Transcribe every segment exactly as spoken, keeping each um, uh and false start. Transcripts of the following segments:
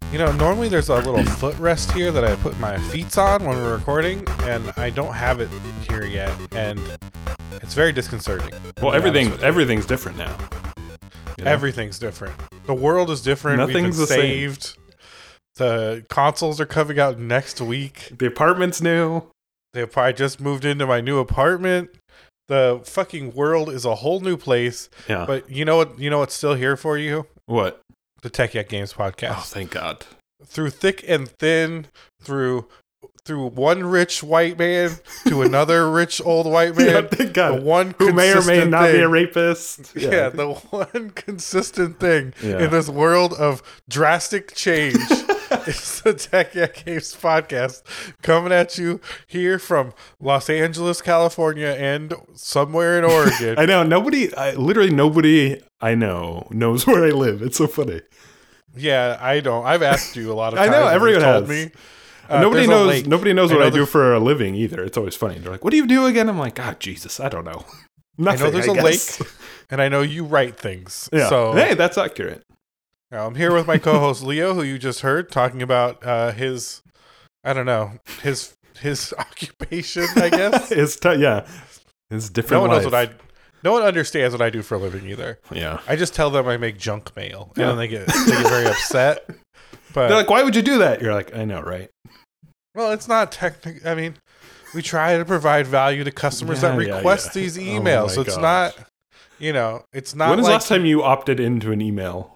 You know, normally there's a little footrest here that I put my feet on when we're recording, and I don't have it here yet, and it's very disconcerting. Well, everything everything's different now. You know? Everything's different. The world is different. Nothing's We've been the saved. same. The consoles are coming out next week. The apartment's new. They I just moved into my new apartment. The fucking world is a whole new place. Yeah. But you know what? You know what's still here for you? What? The Tech Yak Games podcast. Oh, thank God. Through thick and thin, through through one rich white man to another rich old white man. Yeah, thank God. The one who may or may not thing. be a rapist. Yeah, yeah the one consistent thing yeah. in this world of drastic change is the Tech Yak Games podcast, coming at you here from Los Angeles, California, and somewhere in Oregon. I know nobody, I, literally nobody I know knows where I live. It's so funny. Yeah, I don't. I've asked you a lot of I times. know everyone told has. Me. Uh, nobody knows. lake. Nobody knows I what know I do there's- for a living either. It's always funny. They're like, "What do you do again?" I'm like, "God, Jesus, I don't know." Nothing, I know there's I a guess. lake, and I know you write things. Yeah. So hey, that's accurate. now I'm here with my co-host Leo, who you just heard talking about uh, his, I don't know, his his occupation. I guess it's t- yeah, it's different. no one knows life. what I. No one understands what I do for a living either. Yeah. I just tell them I make junk mail, and Yeah. then they get they get very upset. But They're like, "Why would you do that?" You're like, "I know, right?" well, it's not technical. I mean, we try to provide value to customers Yeah, that yeah, request yeah. these Oh emails. my so it's gosh. not, you know, it's not. When was like, the last time you opted into an email?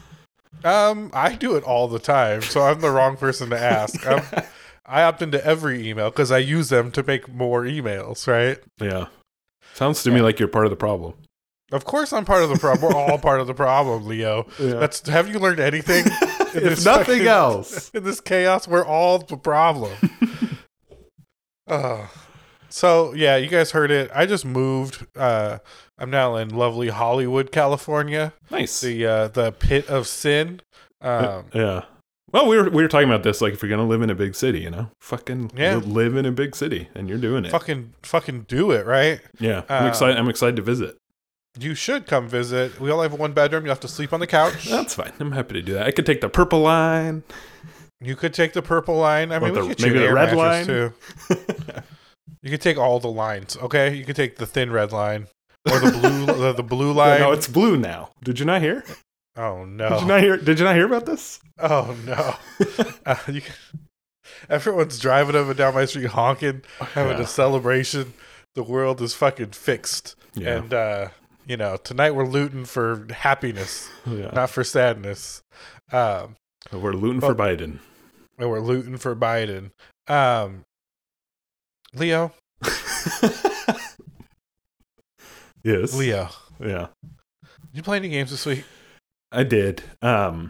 Um, I do it all the time, so I'm the wrong person to ask. I'm, I opt into every email because I use them to make more emails, right? Yeah. Sounds to me Yeah. like you're part of the problem. Of course, I'm part of the problem. We're all part of the problem, Leo. Yeah. That's. Have you learned anything? In If nothing fucking- else. in this chaos, we're all the problem. uh, so yeah, you guys heard it. I just moved. Uh, I'm now in lovely Hollywood, California. Nice. The uh, the pit of sin. Um, yeah. Well, we were we were talking about this. Like, if you're gonna live in a big city, you know, fucking Yeah. li- live in a big city, and you're doing it. fucking fucking do it, right? Yeah. I'm Uh, excited. I'm excited to visit. You should come visit. We only have one bedroom. You have to sleep on the couch. That's fine. I'm happy to do that. I could take the purple line. You could take the purple line. I Or mean, the- we could maybe maybe the air red mattress line. too. You could take all the lines. Okay, you could take the thin red line or the blue the, the blue line. Yeah, no, it's blue now. Did you not hear? oh no! Did you not hear? Did you not hear about this? Oh no! uh, you can, everyone's driving up and down my street honking, having Yeah. a celebration. The world is fucking fixed, Yeah. and uh, you know tonight we're looting for happiness, Yeah. not for sadness. Um, We're looting but- for Biden. and we're looting for Biden. Um, Leo, Yes. Leo, Yeah. did you play any games this week? I did. Um,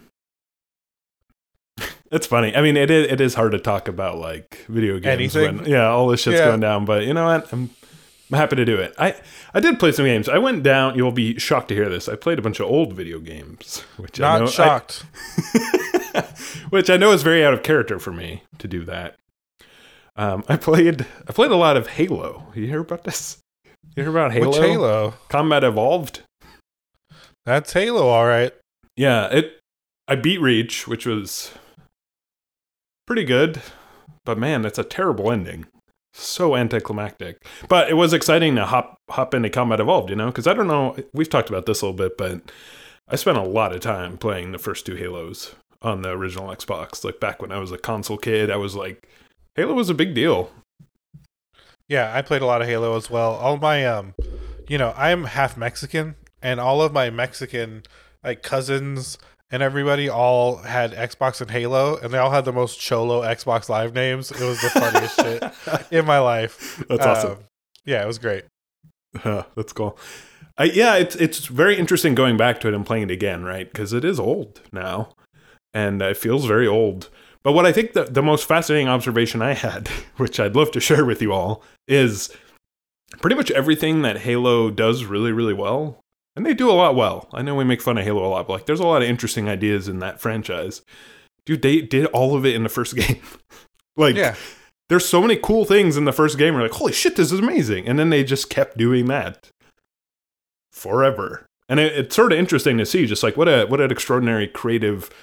it's funny. I mean, it is, it is hard to talk about like video games Anything? when yeah, all this shit's Yeah. going down. But you know what? I'm I'm happy to do it. I I did play some games. I went down. You'll be shocked to hear this. I played a bunch of old video games, which I know Not shocked. I, which I know is very out of character for me to do that. Um, I played I played a lot of Halo. You hear about this? You hear about Halo? Which Halo? Combat Evolved. That's Halo, all right. Yeah, it. I beat Reach, which was pretty good, but man, that's a terrible ending. So anticlimactic. But it was exciting to hop hop into Combat Evolved, you know, because I don't know. We've talked about this a little bit, but I spent a lot of time playing the first two Halos on the original Xbox. Like back when I was a console kid, I was like, Halo was a big deal. Yeah, I played a lot of Halo as well. All my, um, you know, I'm half Mexican, and all of my Mexican like cousins and everybody all had Xbox and Halo, and they all had the most cholo Xbox Live names. It was the funniest shit in my life. That's awesome. Um, yeah, it was great. Uh, that's cool. I, yeah, it's it's very interesting going back to it and playing it again, right? Because it is old now, and it feels very old. But what I think the, the most fascinating observation I had, which I'd love to share with you all, is pretty much everything that Halo does really, really well. And they do a lot well. I know we make fun of Halo a lot, but like, there's a lot of interesting ideas in that franchise. Dude, they did all of it in the first game. like, Yeah. there's so many cool things in the first game. We're like, holy shit, this is amazing. And then they just kept doing that forever. And it, it's sort of interesting to see just like what a what an extraordinary creative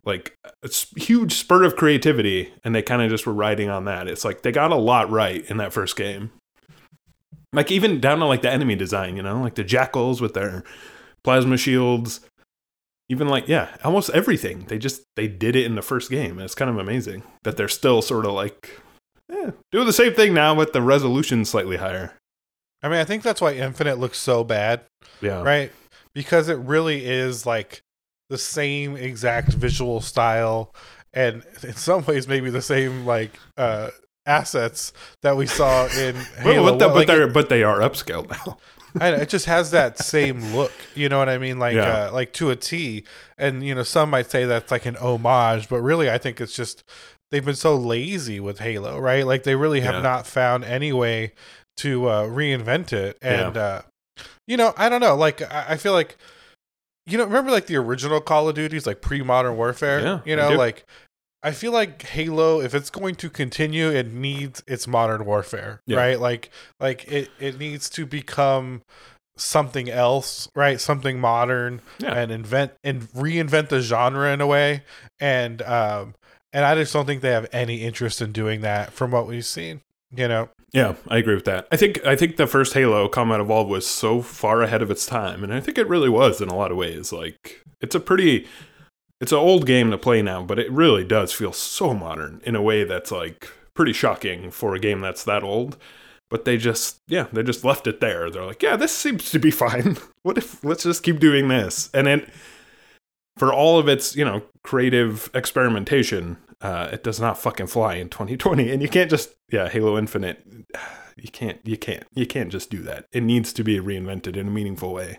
like a huge spurt of creativity, and they kind of just were riding on that. It's like they got a lot right in that first game. Like even down to like the enemy design, you know, like the jackals with their plasma shields, even like, yeah, almost everything. They just, they did it in the first game. And it's kind of amazing that they're still sort of like, eh, doing the same thing now with the resolution slightly higher. I mean, I think that's why Infinite looks so bad. Yeah. Right? Because it really is like the same exact visual style, and in some ways maybe the same like uh assets that we saw in Halo. Well, but, the, but like they're it, but they are upscaled now. I, it just has that same look, you know what I mean? Like Yeah. uh, like to a T. And you know, some might say that's like an homage, but really I think it's just they've been so lazy with Halo, right? Like they really have Yeah. not found any way to uh, reinvent it. And Yeah. uh, you know, I don't know. Like I, I feel like you know, remember like the original Call of Duties, like pre-Modern Warfare? Yeah, you I know, do. like I feel like Halo, if it's going to continue, it needs its Modern Warfare, Yeah. right? Like, like it, it needs to become something else, right? Something modern, Yeah. and invent and reinvent the genre in a way. And um, and I just don't think they have any interest in doing that from what we've seen. You know, Yeah, I agree with that. I think I think the first Halo Combat Evolved was so far ahead of its time, and I think it really was in a lot of ways. Like it's a pretty it's an old game to play now, but it really does feel so modern in a way that's like pretty shocking for a game that's that old. But they just yeah, they just left it there. They're like, yeah, this seems to be fine. What if let's just keep doing this? And then for all of its, you know, creative experimentation, uh, it does not fucking fly in twenty twenty. And you can't just, yeah, Halo Infinite, you can't, you can't, you can't just do that. It needs to be reinvented in a meaningful way.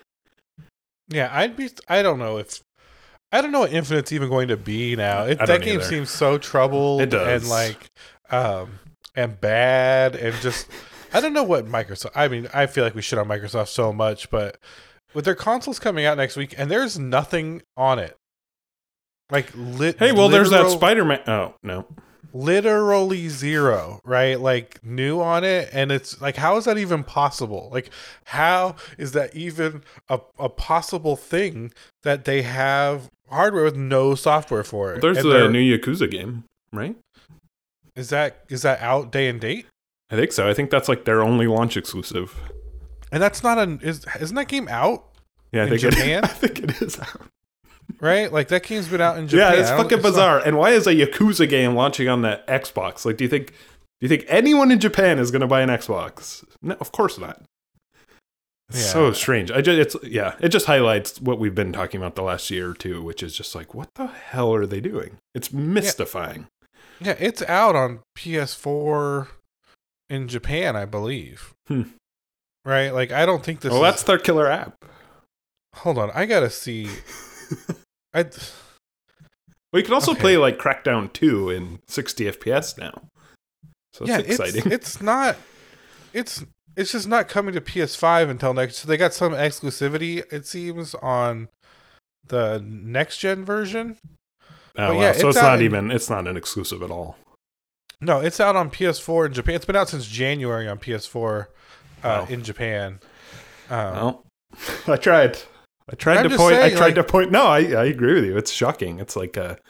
yeah, I'd be. I don't know if. I don't know what Infinite's even going to be now. It, I that don't game either. seems so troubled It does. and like, um, and bad and just. I don't know what Microsoft. I mean, I feel like we shit on Microsoft so much, but with their consoles coming out next week and there's nothing on it, like lit. Hey, well, there's that literal- Spider-Man. Oh, no. literally zero, right? Like new on it, and it's like, how is that even possible? Like, how is that even a, a possible thing that they have hardware with no software for it? There's And the they're- new Yakuza game, right? is that is that out day and date? I think so. I think that's like their only launch exclusive. And that's not an is isn't that game out? Yeah, I In think Japan? It, I think it is out. Right? Like that game's been out in Japan. Yeah, it's I don't- fucking not- bizarre. And why is a Yakuza game launching on the Xbox? Like, do you think do you think anyone in Japan is going to buy an Xbox? No, of course not. It's Yeah. so strange. I just it's yeah, it just highlights what we've been talking about the last year or two, which is just like, what the hell are they doing? It's mystifying. Yeah, it's out on P S four in Japan, I believe. Hmm. Right? Like I don't think this Well, is, that's their killer app. hold on, I gotta see. I Well, you can also Okay. play like Crackdown two in sixty F P S now. So that's yeah, exciting. It's, it's not. It's it's just not coming to P S five until next. So they got some exclusivity, it seems, on the next gen version. oh, but wow. yeah, so it's it's not out in- even it's not an exclusive at all. No, it's out on P S four in Japan. It's been out since January on P S four uh, Wow. in Japan. Um, Well, I tried. I tried I'm to just point. I saying, tried like- to point. No, I, I agree with you. It's shocking. It's like, uh,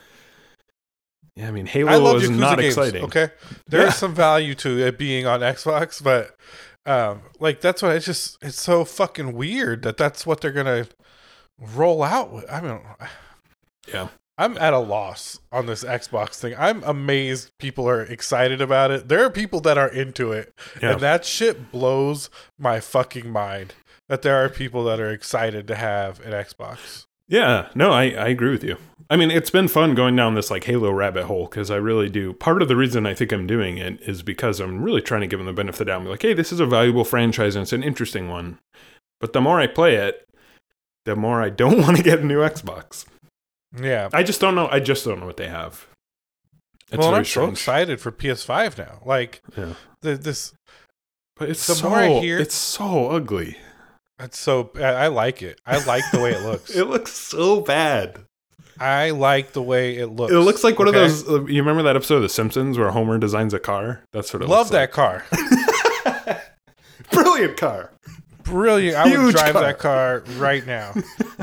yeah. I mean, Halo I love is Yakuza not games. exciting. Okay, there is Yeah. some value to it being on Xbox, but um, like that's what it's just. It's so fucking weird that that's what they're gonna roll out with. I mean, Yeah. I'm at a loss on this Xbox thing. I'm amazed people are excited about it. There are people that are into it, Yeah. and that shit blows my fucking mind. That there are people that are excited to have an Xbox. Yeah. No, I, I agree with you. I mean, it's been fun going down this like Halo rabbit hole because I really do. Part of the reason I think I'm doing it is because I'm really trying to give them the benefit of the doubt. Be like, hey, this is a valuable franchise and it's an interesting one. But the more I play it, the more I don't want to get a new Xbox. Yeah. I just don't know. I just don't know what they have. It's well, very I'm so strange. excited for P S five now. Like Yeah. the, this, But it's The so more I hear- it's so ugly. it's so. I, I like it. I like the way it looks. It looks so bad. I like the way it looks. It looks like one okay? of those. Uh, you remember that episode of The Simpsons where Homer designs a car? That's what it Love looks that car. like. Brilliant car. Brilliant. I would Huge drive car. that car right now.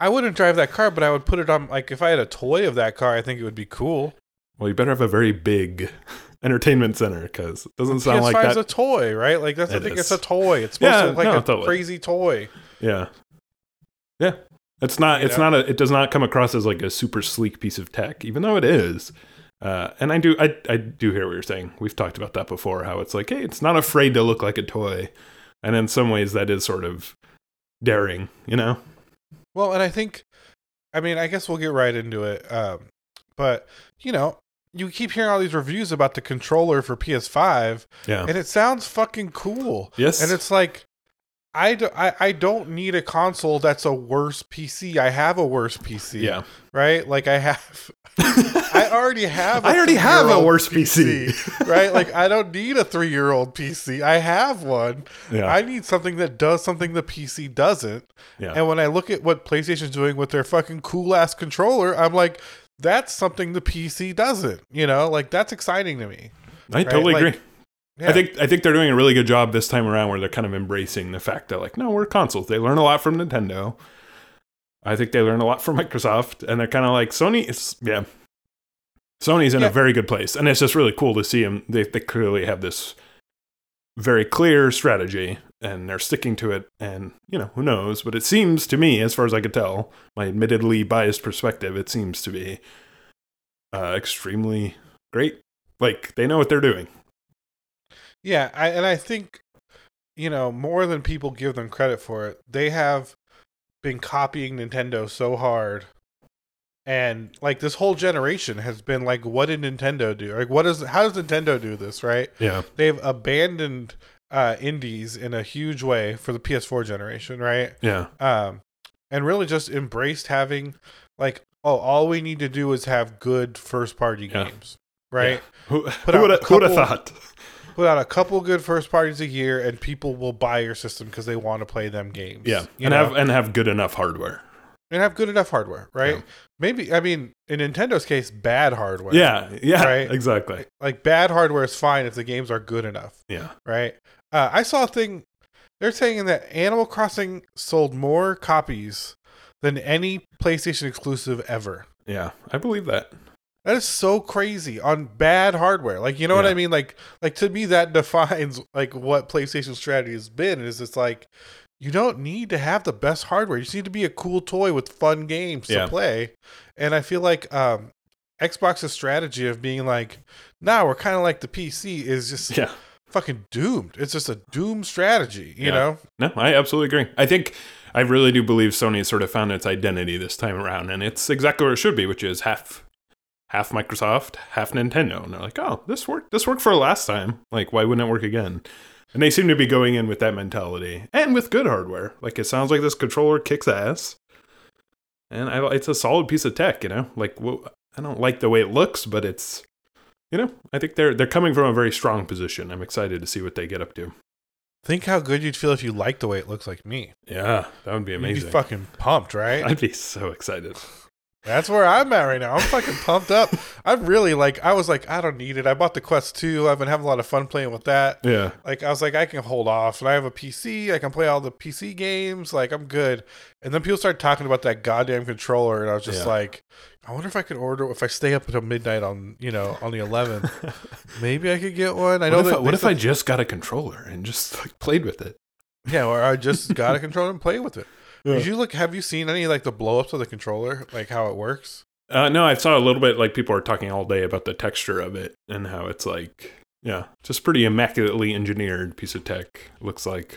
I wouldn't drive that car, but I would put it on. Like if I had a toy of that car, I think it would be cool. Well, you better have a very big entertainment center because it doesn't sound like that. P S five is a toy, right? Like that's the It thing. is. It's a toy. It's supposed Yeah, to look like no, a totally. crazy toy. Yeah, yeah. It's not. You It's know? not a. It does not come across as like a super sleek piece of tech, even though it is. Uh, and I do. I I do hear what you're saying. We've talked about that before. How it's like, hey, it's not afraid to look like a toy, and in some ways that is sort of daring. You know. Well, and I think, I mean, I guess we'll get right into it. Um, but you know, you keep hearing all these reviews about the controller for P S five, Yeah. and it sounds fucking cool. Yes. And it's like, I, do, I, I don't need a console that's a worse P C. I have a worse P C. Yeah. Right? Like I have, I already have. a I already have a three-year-old worse P C. Right? Like I don't need a three-year-old P C. I have one. Yeah. I need something that does something the P C doesn't. Yeah. And when I look at what PlayStation's doing with their fucking cool ass controller, I'm like, that's something the P C doesn't. You know, like that's exciting to me. I totally Like, agree. Yeah. I think I think they're doing a really good job this time around where they're kind of embracing the fact that like, no, we're consoles. They learn a lot from Nintendo. I think they learn a lot from Microsoft, and they're kind of like Sony. Is, yeah, Sony's in Yeah. a very good place, and it's just really cool to see them. They they clearly have this very clear strategy, and they're sticking to it. And you know, who knows? But it seems to me, as far as I could tell, my admittedly biased perspective, it seems to be uh, extremely great. Like they know what they're doing. Yeah, I, and I think, you know, more than people give them credit for it, they have been copying Nintendo so hard. And like this whole generation has been like, what did Nintendo do? Like, what is, how does Nintendo do this, right? Yeah, They've abandoned uh, indies in a huge way for the P S four generation, right? yeah, Um, and really just embraced having like, oh, all we need to do is have good first party Yeah. games, right? Who, Put who out would a have who would have couple- thought? Put out a couple good first parties a year, and people will buy your system because they want to play them games. Yeah, you and know? have and have good enough hardware. and have good enough hardware, right? Yeah. Maybe, I mean, in Nintendo's case, bad hardware. Yeah, yeah, Right? exactly. Like bad hardware is fine if the games are good enough, Yeah, right? Uh, I saw a thing. They're saying that Animal Crossing sold more copies than any PlayStation exclusive ever. yeah, I believe that. That is so crazy on bad hardware. Like, you know what Yeah. I mean? Like, like to me, that defines like what PlayStation's strategy has been. Is it's like you don't need to have the best hardware. You just need to be a cool toy with fun games Yeah. to play. And I feel like um, Xbox's strategy of being like, "Nah, we're kind of like the P C," is just Yeah, fucking doomed. It's just a doomed strategy. You Yeah. know? no, I absolutely agree. I think I really do believe Sony has sort of found its identity this time around, and it's exactly where it should be, which is half. Half Microsoft, half Nintendo, and they're like, "Oh, this worked. This worked for last time. Like, why wouldn't it work again?" And they seem to be going in with that mentality, and with good hardware. Like, it sounds like this controller kicks ass, and I, it's a solid piece of tech. You know, like, well, I don't like the way it looks, but it's, you know, I think they're they're coming from a very strong position. I'm excited to see what they get up to. Think how good you'd feel if you liked the way it looks like me. Yeah, that would be You'd amazing. be fucking pumped, right? I'd be so excited. That's where I'm at right now. I'm fucking pumped up. I'm really like, I was like, I don't need it. I bought the Quest two. I've been having a lot of fun playing with that. Yeah, Like, I was like, I can hold off. And I have a P C. I can play all the P C games. Like, I'm good. And then people started talking about that goddamn controller. And I was just Yeah. like, I wonder if I could order, if I stay up until midnight on, you know, on the eleventh. Maybe I could get one. I know what if, that. I, what they if I said- just got a controller and just like played with it? Yeah, or I just got a controller and play with it. Yeah. Did you look, have you seen any, like, the blow ups of the controller? Like, how it works? Uh, no, I saw a little bit, like, people are talking all day about the texture of it and how it's like, yeah, just pretty immaculately engineered piece of tech, looks like.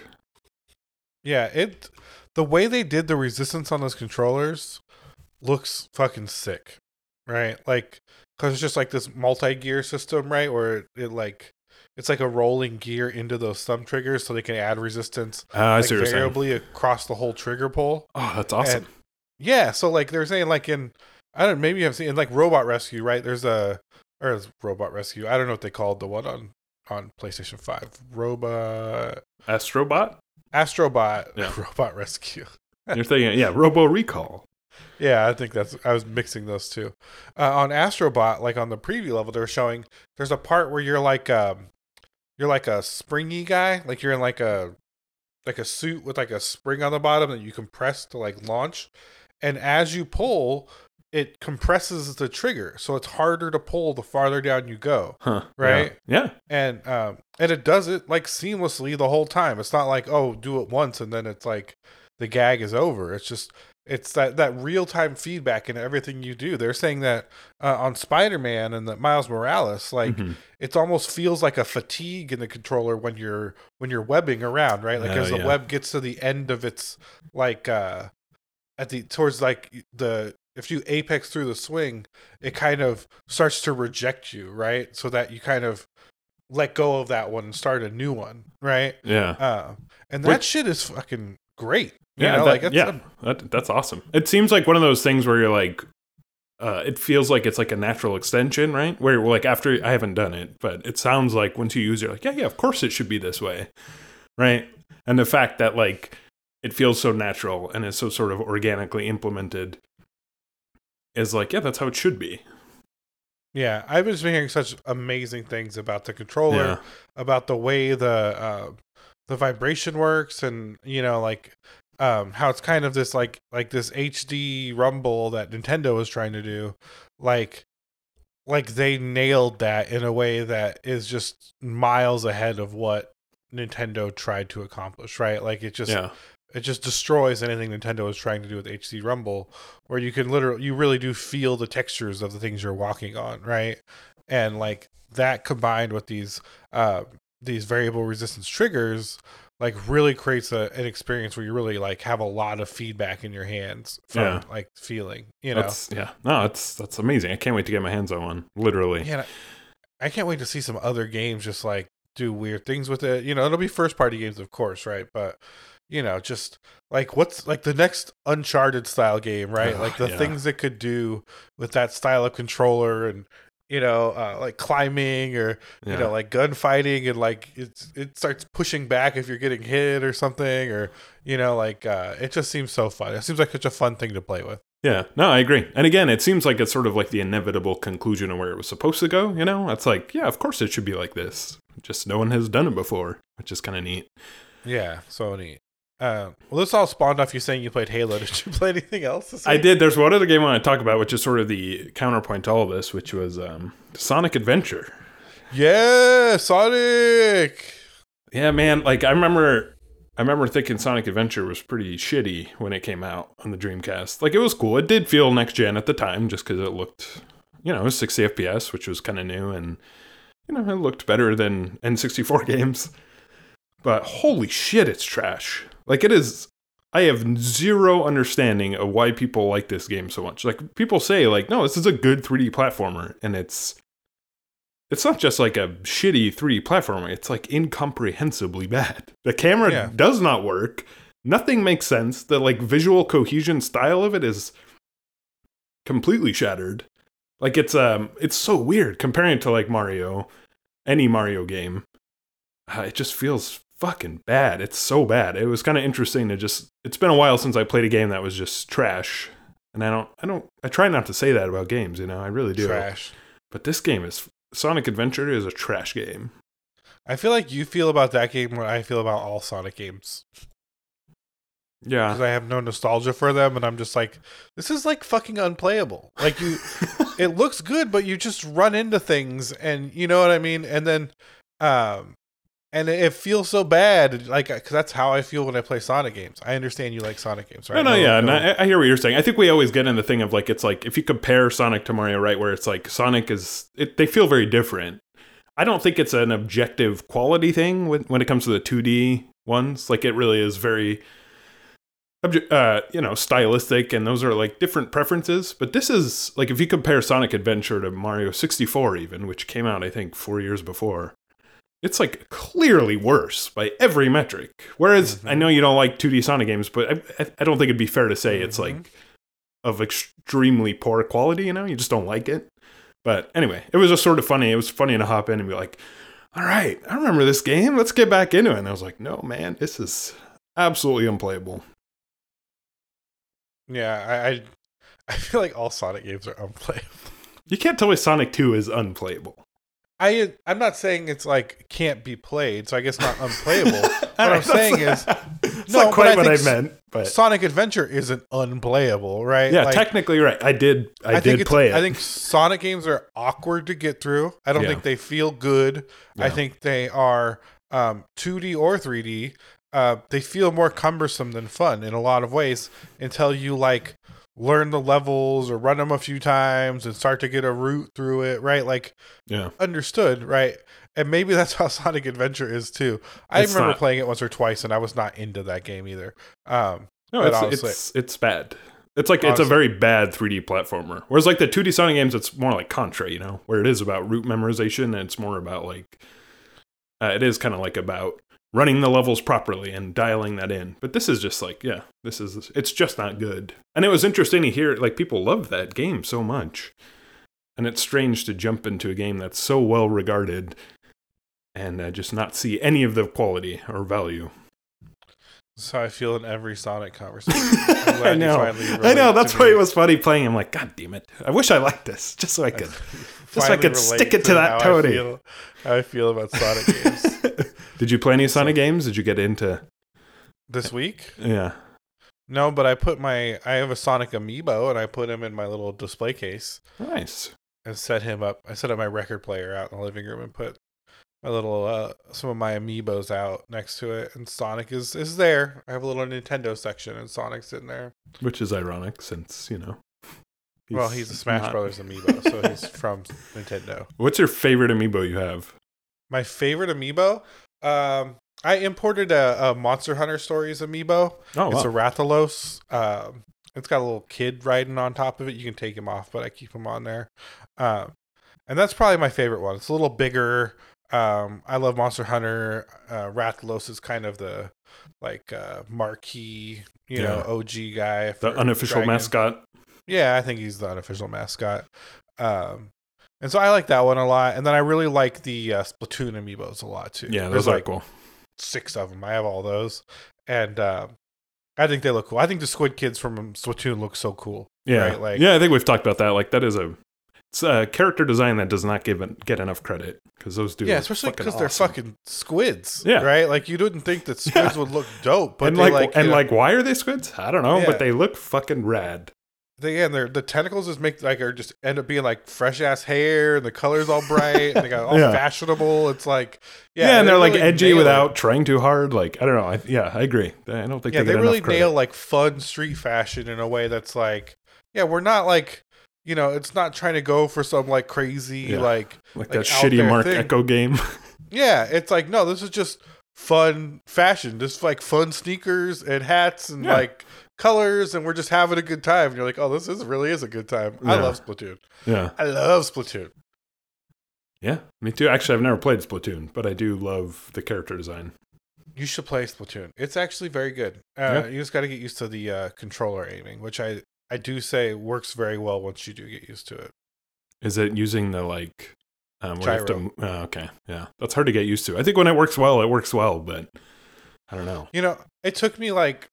Yeah, it the way they did the resistance on those controllers looks fucking sick, right? Like, because it's just like this multi-gear system, right? Where it, it like it's like a rolling gear into those thumb triggers, so they can add resistance Uh, I like, see what you're saying. variably across the whole trigger pull. Oh, that's awesome. And- Yeah, so like they're saying like in I don't maybe I've seen in like Robot Rescue, right? There's a or it's Robot Rescue. I don't know what they called the one on on PlayStation five. Robot Astrobot? Astrobot Yeah. Robot Rescue. You're thinking, yeah, Robo Recall. Yeah, I think that's I was mixing those two. Uh, on Astrobot, like on the preview level, they were showing there's a part where you're like um you're like a springy guy, like you're in like a like a suit with like a spring on the bottom that you can press to like launch. and as you pull, it compresses the trigger, so it's harder to pull the farther down you go. Huh. Right? Yeah. yeah. And um, and it does it like seamlessly the whole time. It's not like, oh, do it once and then it's like the gag is over. It's just it's that, that real time feedback in everything you do. They're saying that uh, on Spider-Man and the Miles Morales, like mm-hmm. it almost feels like a fatigue in the controller when you're when you're webbing around, right? Like uh, as the yeah. web gets to the end of its like uh, at the towards like the if you apex through the swing, it kind of starts to reject you, right? So that you kind of let go of that one and start a new one, right? Yeah. Uh, and that Which, shit is fucking great. You yeah, know, that, like yeah, a, that, that's awesome. It seems like one of those things where you're like, uh, it feels like it's like a natural extension, right? Where like after, I haven't done it, but it sounds like once you use it, you're like, yeah, yeah, of course it should be this way, right? And the fact that like it feels so natural and is so sort of organically implemented is like, yeah, that's how it should be. Yeah, I've been hearing such amazing things about the controller, yeah. about the way the uh, the vibration works, and you know, like um, how it's kind of this like like this H D rumble that Nintendo is trying to do, like like they nailed that in a way that is just miles ahead of what Nintendo tried to accomplish, right? Like it just yeah. it just destroys anything Nintendo is trying to do with H D Rumble, where you can literally, you really do feel the textures of the things you're walking on, right? And like that combined with these uh, these variable resistance triggers, like really creates a, an experience where you really like have a lot of feedback in your hands from yeah. like feeling, you know? That's, yeah, no, that's that's amazing. I can't wait to get my hands on one, literally. Yeah, I can't wait to see some other games just like do weird things with it. You know, it'll be first party games, of course, right? But you know, just like what's like the next Uncharted style game, right? Oh, like the yeah. things it could do with that style of controller, and you know, uh, like climbing or yeah. you know, like gunfighting, and like it's it starts pushing back if you're getting hit or something, or you know, like uh, it just seems so fun. It seems like such a fun thing to play with. Yeah, no, I agree. And again, it seems like it's sort of like the inevitable conclusion of where it was supposed to go. You know, it's like, yeah, of course it should be like this. Just no one has done it before, which is kind of neat. Yeah, so neat. Uh, well, this all spawned off you saying you played Halo. Did you play anything else this week? I did. There's one other game I want to talk about, which is sort of the counterpoint to all of this, which was um, Sonic Adventure. Yeah, Sonic! Yeah, man. Like, I remember... I remember thinking Sonic Adventure was pretty shitty when it came out on the Dreamcast. Like, it was cool. It did feel next-gen at the time, just because it looked, you know, it was sixty F P S, which was kind of new, and, you know, it looked better than N sixty-four games. But holy shit, it's trash. Like, it is... I have zero understanding of why people like this game so much. Like, people say, like, no, this is a good three D platformer, and it's... It's not just like a shitty three D platformer. It's like incomprehensibly bad. The camera yeah. does not work. Nothing makes sense. The like visual cohesion style of it is completely shattered. Like it's um, it's so weird comparing it to like Mario, any Mario game. Uh, it just feels fucking bad. It's so bad. It was kind of interesting to just. It's been a while since I played a game that was just trash, and I don't, I don't, I try not to say that about games. You know, I really do. Trash. But this game is. Sonic Adventure is a trash game. I feel like you feel about that game what I feel about all Sonic games. Yeah. Because I have no nostalgia for them, and I'm just like, this is like fucking unplayable. Like you, it looks good, but you just run into things, and you know what I mean? And then, um, and it feels so bad, like, because that's how I feel when I play Sonic games. I understand you like Sonic games, right? No, no, no yeah, no. And I, I hear what you're saying. I think we always get in the thing of, like, it's like, if you compare Sonic to Mario, right, where it's like, Sonic is, it, they feel very different. I don't think it's an objective quality thing when, when it comes to the two D ones. Like, it really is very, obje- uh, you know, stylistic, and those are, like, different preferences. But this is, like, if you compare Sonic Adventure to Mario sixty-four even, which came out, I think, four years before, it's like clearly worse by every metric. Whereas mm-hmm. I know you don't like two D Sonic games, but I, I don't think it'd be fair to say mm-hmm. it's like of extremely poor quality, you know? You just don't like it. But anyway, it was just sort of funny. It was funny to hop in and be like, all right, I remember this game. Let's get back into it. And I was like, no, man, this is absolutely unplayable. Yeah, I I, I feel like all Sonic games are unplayable. You can't tell me Sonic two is unplayable. I I'm not saying it's like can't be played, so I guess not unplayable. What I'm saying is It's no, not quite but I what I think meant, but Sonic Adventure isn't unplayable, right? yeah, Like, technically right. I did I, I think did it's, play it. I think Sonic games are awkward to get through. I don't Yeah. think they feel good. I Yeah. think they are um, two D or three D. Uh, they feel more cumbersome than fun in a lot of ways until you like learn the levels or run them a few times and start to get a route through it, right? Like, yeah. understood, right? And maybe that's how Sonic Adventure is too. I It's remember not. playing it once or twice, and I was not into that game either. Um, No, but it's honestly- it's it's bad. It's like it's a Honestly. very bad three D platformer. Whereas like the two D Sonic games, it's more like Contra, you know, where it is about route memorization and it's more about like uh, it is kind of like about running the levels properly and dialing that in. But this is just like, yeah, this is it's just not good. And it was interesting to hear like people love that game so much. And it's strange to jump into a game that's so well regarded and uh, just not see any of the quality or value. That's how I feel in every Sonic conversation. I'm glad I you know. finally I relate know. to That's me. why it was funny playing. I'm like, God damn it! I wish I liked this, just so I could, just so I Finally could relate stick it to that how I toady. feel- How I feel about Sonic games Did you play any Sonic games? Did you get into? this week. Yeah. No, but I put my I have a Sonic amiibo and I put him in my little display case Nice. and set him up. I set up my record player out in the living room and put my little uh some of my amiibos out next to it, and Sonic is is there. I have a little Nintendo section and Sonic's in there. Which is ironic, since you know. Well, he's a Smash not- Brothers amiibo, so he's from Nintendo. What's your favorite amiibo you have? My favorite amiibo, um, I imported a, a Monster Hunter Stories amiibo. Oh, It's wow. a Rathalos. Um, it's got a little kid riding on top of it. You can take him off, but I keep him on there. Um, and that's probably my favorite one. It's a little bigger. Um, I love Monster Hunter. Uh, Rathalos is kind of the like uh, marquee, you Yeah. know, O G guy. the for unofficial Dragon. mascot. Yeah, I think he's the unofficial mascot. Um, and so I like that one a lot. And then I really like the uh, Splatoon amiibos a lot too. Yeah, There's those are like cool. six of them. I have all those, and um, I think they look cool. I think the Squid Kids from Splatoon look so cool. Yeah, right? Like- yeah. I think we've talked about that. Like that is a, it's a character design that does not give it, get enough credit because those dudes. Yeah, are especially fucking because they're awesome. fucking squids. Yeah. right. Like you wouldn't think that squids Yeah. would look dope, but and they like, like, and you know, like why are they squids? I don't know, Yeah. but they look fucking rad. they and their the tentacles just make like are just end up being like fresh ass hair, and the colors all bright, and they got all Yeah. fashionable. It's like Yeah, yeah, and they they're like really edgy nail it. without trying too hard. Like I don't know. I, yeah, I agree. I don't think Yeah, they, they get really enough credit. nail like fun street fashion in a way that's like, yeah, we're not like, you know, it's not trying to go for some like crazy Yeah. like, like, like, that out shitty there Mark thing. Echo game. yeah, it's like no, this is just fun fashion, just like fun sneakers and hats and Yeah. like colors, and we're just having a good time. And you're like, oh, this is really is a good time. I Yeah. love Splatoon. Yeah, I love Splatoon. yeah, me too. Actually, I've never played Splatoon, but I do love the character design. You should play Splatoon. It's actually very good. Uh, Yeah. You just got to get used to the uh, controller aiming, which I I do say works very well once you do get used to it. Is it using the like? Um, where you have Gyro. to, oh, okay, yeah, that's hard to get used to. I think when it works well, it works well, but I don't know. You know, it took me like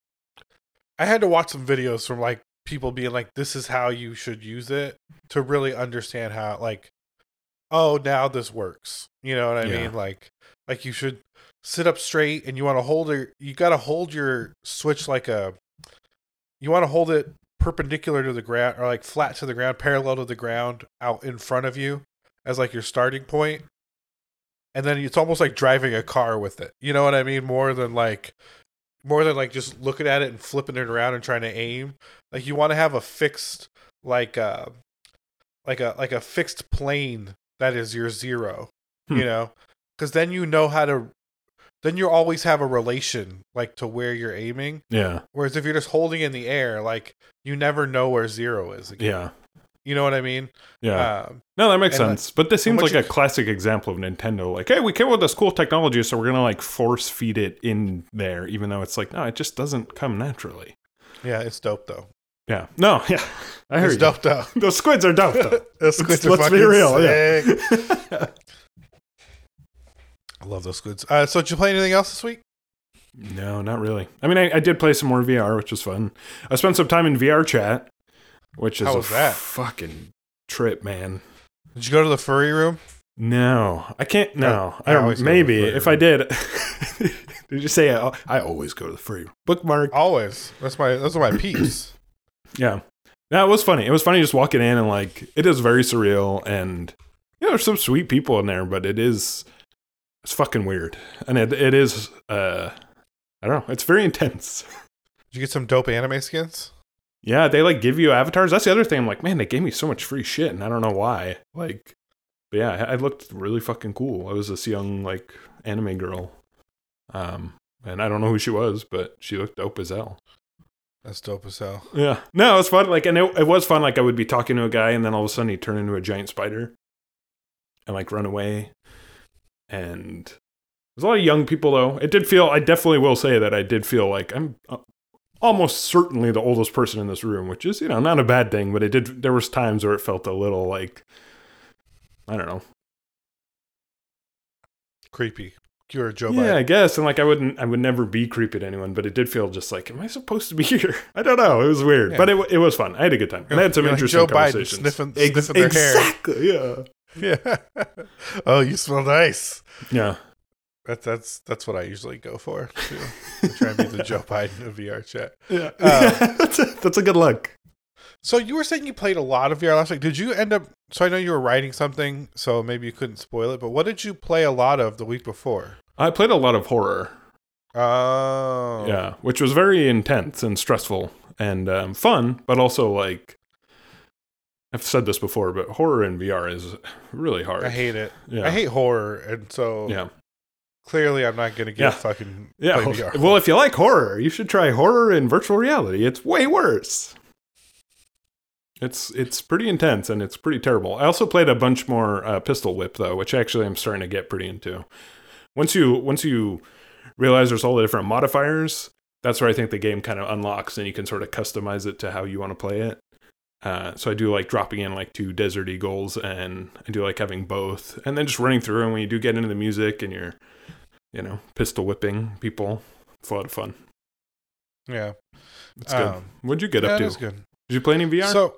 I had to watch some videos from like people being like, "This is how you should use it," to really understand how like, oh, now this works. You know what I Yeah. mean? Like, like you should sit up straight, and you want to hold it. You got to hold your switch like a. You want to hold it perpendicular to the ground, or like flat to the ground, parallel to the ground, out in front of you, as like your starting point. And then it's almost like driving a car with it. You know what I mean? More than like, more than like just looking at it and flipping it around and trying to aim. Like you want to have a fixed, like uh like a like a fixed plane that is your zero. Hmm. You know, because then you know how to. Then you always have a relation like to where you're aiming. Yeah, Whereas if you're just holding in the air, like you never know where zero is again. yeah, You know what I mean? yeah. Um, No, that makes and, sense. But this seems what like a you- classic example of Nintendo. Like, hey, we came up with this cool technology, so we're gonna like force feed it in there, even though it's like, no, it just doesn't come naturally. yeah, it's dope though. Yeah, no, yeah, I heard It's dope though. Those squids are dope though. Those squids are Let's be fucking real, sick. yeah. I love those squids. Uh, so did you play anything else this week? No, not really. I mean, I, I did play some more V R, which was fun. I spent some time in V R chat, which is How a was that? fucking trip, man. Did you go to the furry room? No, I can't. No, I I always don't. go to the Maybe free if I did. Did you say I, I always go to the free bookmark? Always. That's my. Those are my peeps. Yeah. No, it was funny. It was funny just walking in and like it is very surreal and you know, there's some sweet people in there, but it is it's fucking weird. And it it is uh I don't know, it's very intense. Did you get some dope anime skins? Yeah, they like give you avatars. That's the other thing. I'm like, man, they gave me so much free shit and I don't know why. Like but yeah, I looked really fucking cool. I was this young like anime girl. Um and I don't know who she was, but she looked dope as hell. That's dope as hell. Yeah. No, it was fun. Like, and it, it was fun. Like, I would be talking to a guy, and then all of a sudden he'd turn into a giant spider and, like, run away. And there's a lot of young people, though. It did feel, I definitely will say that I did feel like I'm uh, almost certainly the oldest person in this room, which is, you know, not a bad thing, but it did, there was times where it felt a little like, I don't know. Creepy. You're a Joe Yeah, Biden. I guess. And like, I wouldn't, I would never be creepy to anyone, but it did feel just like, am I supposed to be here? I don't know. It was weird, Yeah. but it it was fun. I had a good time. And I had some You're like interesting Joe Biden conversations. sniffing, Ex- sniffing their exactly, yeah. hair. Yeah. Oh, you smell nice. Yeah. That, that's that's what I usually go for, too. I try and be the Joe Biden of V R chat. Yeah. Uh, that's, a, that's a good look. So you were saying you played a lot of V R last week. Did you end up... So I know you were writing something, so maybe you couldn't spoil it, but what did you play a lot of the week before? I played a lot of horror. Oh. Yeah, which was very intense and stressful and um, fun, but also like I've said this before, but horror in V R is really hard. I hate it. Yeah. I hate horror, and so Yeah. clearly I'm not going to get Yeah. fucking Yeah. play V R. Well, if you like horror, you should try horror in virtual reality. It's way worse. It's it's pretty intense and it's pretty terrible. I also played a bunch more uh, Pistol Whip though, which actually I'm starting to get pretty into. Once you once you realize there's all the different modifiers, that's where I think the game kind of unlocks and you can sort of customize it to how you want to play it. Uh, so I do like dropping in like two Desert Eagles and I do like having both and then just running through. And when you do get into the music and you're, you know, pistol whipping people, it's a lot of fun. Yeah. It's good. Um, What'd you get yeah, up it to? is good. Did you play any V R? So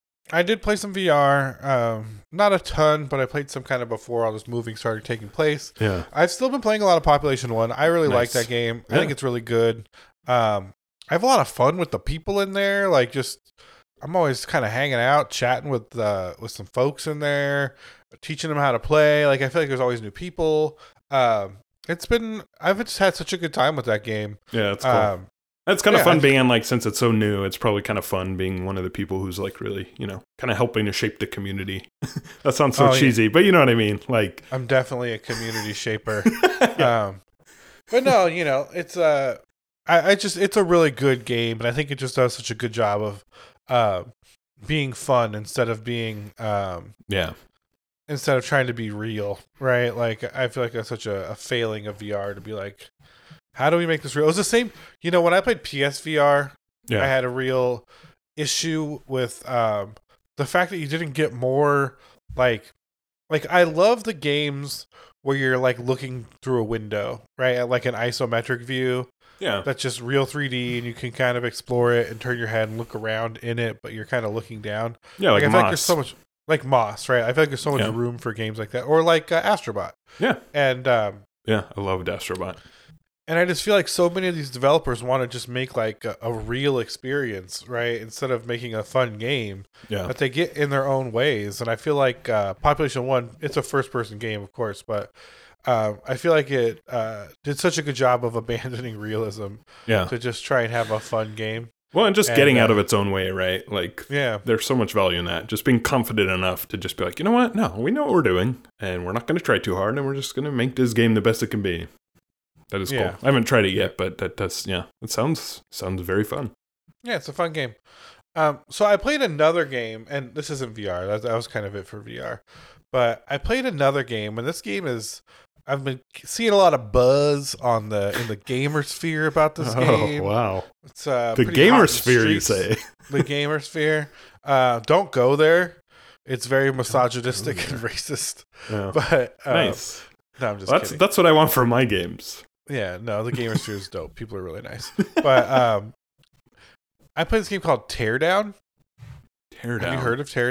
I did play some V R. Um, not a ton, but I played some kind of before all this moving started taking place. Yeah. I've still been playing a lot of Population One. I really like Nice. that game. I Yeah. think it's really good. Um, I have a lot of fun with the people in there. Like, just I'm always kind of hanging out, chatting with uh, with some folks in there, teaching them how to play. Like, I feel like there's always new people. Um, it's been I've just had such a good time with that game. Yeah, that's cool. Um, That's kind of yeah, fun I- being like, since it's so new, it's probably kind of fun being one of the people who's like really, you know, kind of helping to shape the community. That sounds so Oh, yeah. cheesy, but you know what I mean? Like, I'm definitely a community shaper. Um, but no, you know, it's uh, I, I just it's a really good game, and I think it just does such a good job of uh, being fun instead of being um, yeah. instead of trying to be real, right? Like I feel like that's such a, a failing of V R to be like, how do we make this real? It was the same, you know, when I played P S V R, Yeah. I had a real issue with um, the fact that you didn't get more like like I love the games where you're like looking through a window, right? At like an isometric view Yeah. that's just real three D and you can kind of explore it and turn your head and look around in it, but you're kind of looking down. Yeah, like, I feel Moss. like there's so much like Moss, right? I feel like there's so much Yeah. room for games like that, or like uh, Astrobot. Yeah. And um, Yeah, I loved Astrobot. and I just feel like so many of these developers want to just make like a, a real experience, right? Instead of making a fun game Yeah. that they get in their own ways. And I feel like uh, Population One, it's a first-person game, of course, but uh, I feel like it uh, did such a good job of abandoning realism Yeah. to just try and have a fun game. Well, and just And, getting out uh, of its own way, right? Like, Yeah, there's so much value in that. Just being confident enough to just be like, you know what? No, we know what we're doing, and we're not going to try too hard, and we're just going to make this game the best it can be. That is Yeah. cool. I haven't tried it yet, but that does, yeah, it sounds sounds very fun. yeah, it's a fun game. Um, so I played another game, and this isn't V R. That, that was kind of it for V R. But I played another game, and this game is. I've been seeing a lot of buzz on the in the gamer sphere about this game. Oh, wow. It's uh, The pretty hot gamer in the sphere, you streets. say? The gamer sphere. Uh, don't go there. It's very misogynistic and racist. Yeah. But uh, Nice. no, I'm just That's kidding. that's what I want for my games. Yeah, no, the gamer sphere is dope. People are really nice. But um, I played this game called Teardown. Teardown. Have you heard of Teardown?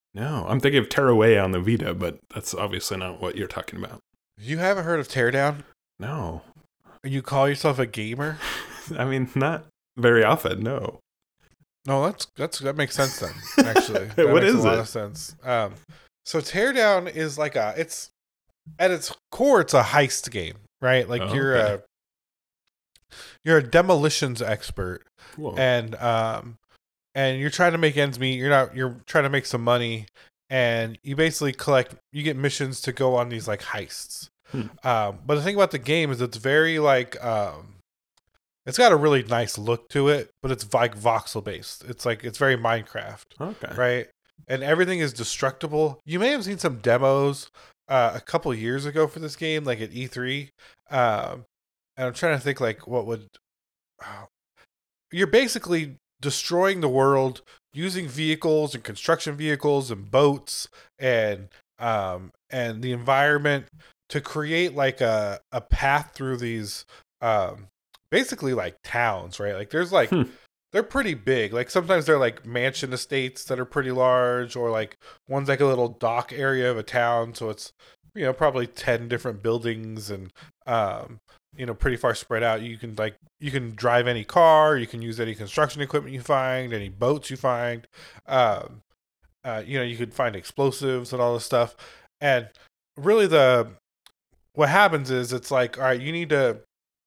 No, I'm thinking of Tearaway on the Vita, but that's obviously not what you're talking about. You haven't heard of Teardown? No. You call yourself a gamer? I mean, not very often, no. No, that's that's that makes sense then. Actually, that What makes is a lot it? of sense. Um, so Teardown is like a it's at its core, it's a heist game, right? Like Oh, you're okay. a you're a demolitions expert, Whoa. and um, and you're trying to make ends meet. You're not. You're trying to make some money, and you basically collect. You get missions to go on these like heists. Hmm. Um, but the thing about the game is it's very like um, it's got a really nice look to it, but it's like voxel based. It's like it's very Minecraft, Okay. right? And everything is destructible. You may have seen some demos uh, a couple years ago for this game, like at E three. Um, and I'm trying to think like what would. Oh, you're basically destroying the world using vehicles and construction vehicles and boats and um and the environment to create like a a path through these um basically like towns, right? Like there's like Hmm. they're pretty big. Like sometimes they're like mansion estates that are pretty large, or like one's like a little dock area of a town, so it's you know probably ten different buildings and um you know pretty far spread out. You can like you can drive any car, you can use any construction equipment you find, any boats you find. Um uh you know you could find explosives and all this stuff. And really the what happens is it's like, all right, you need to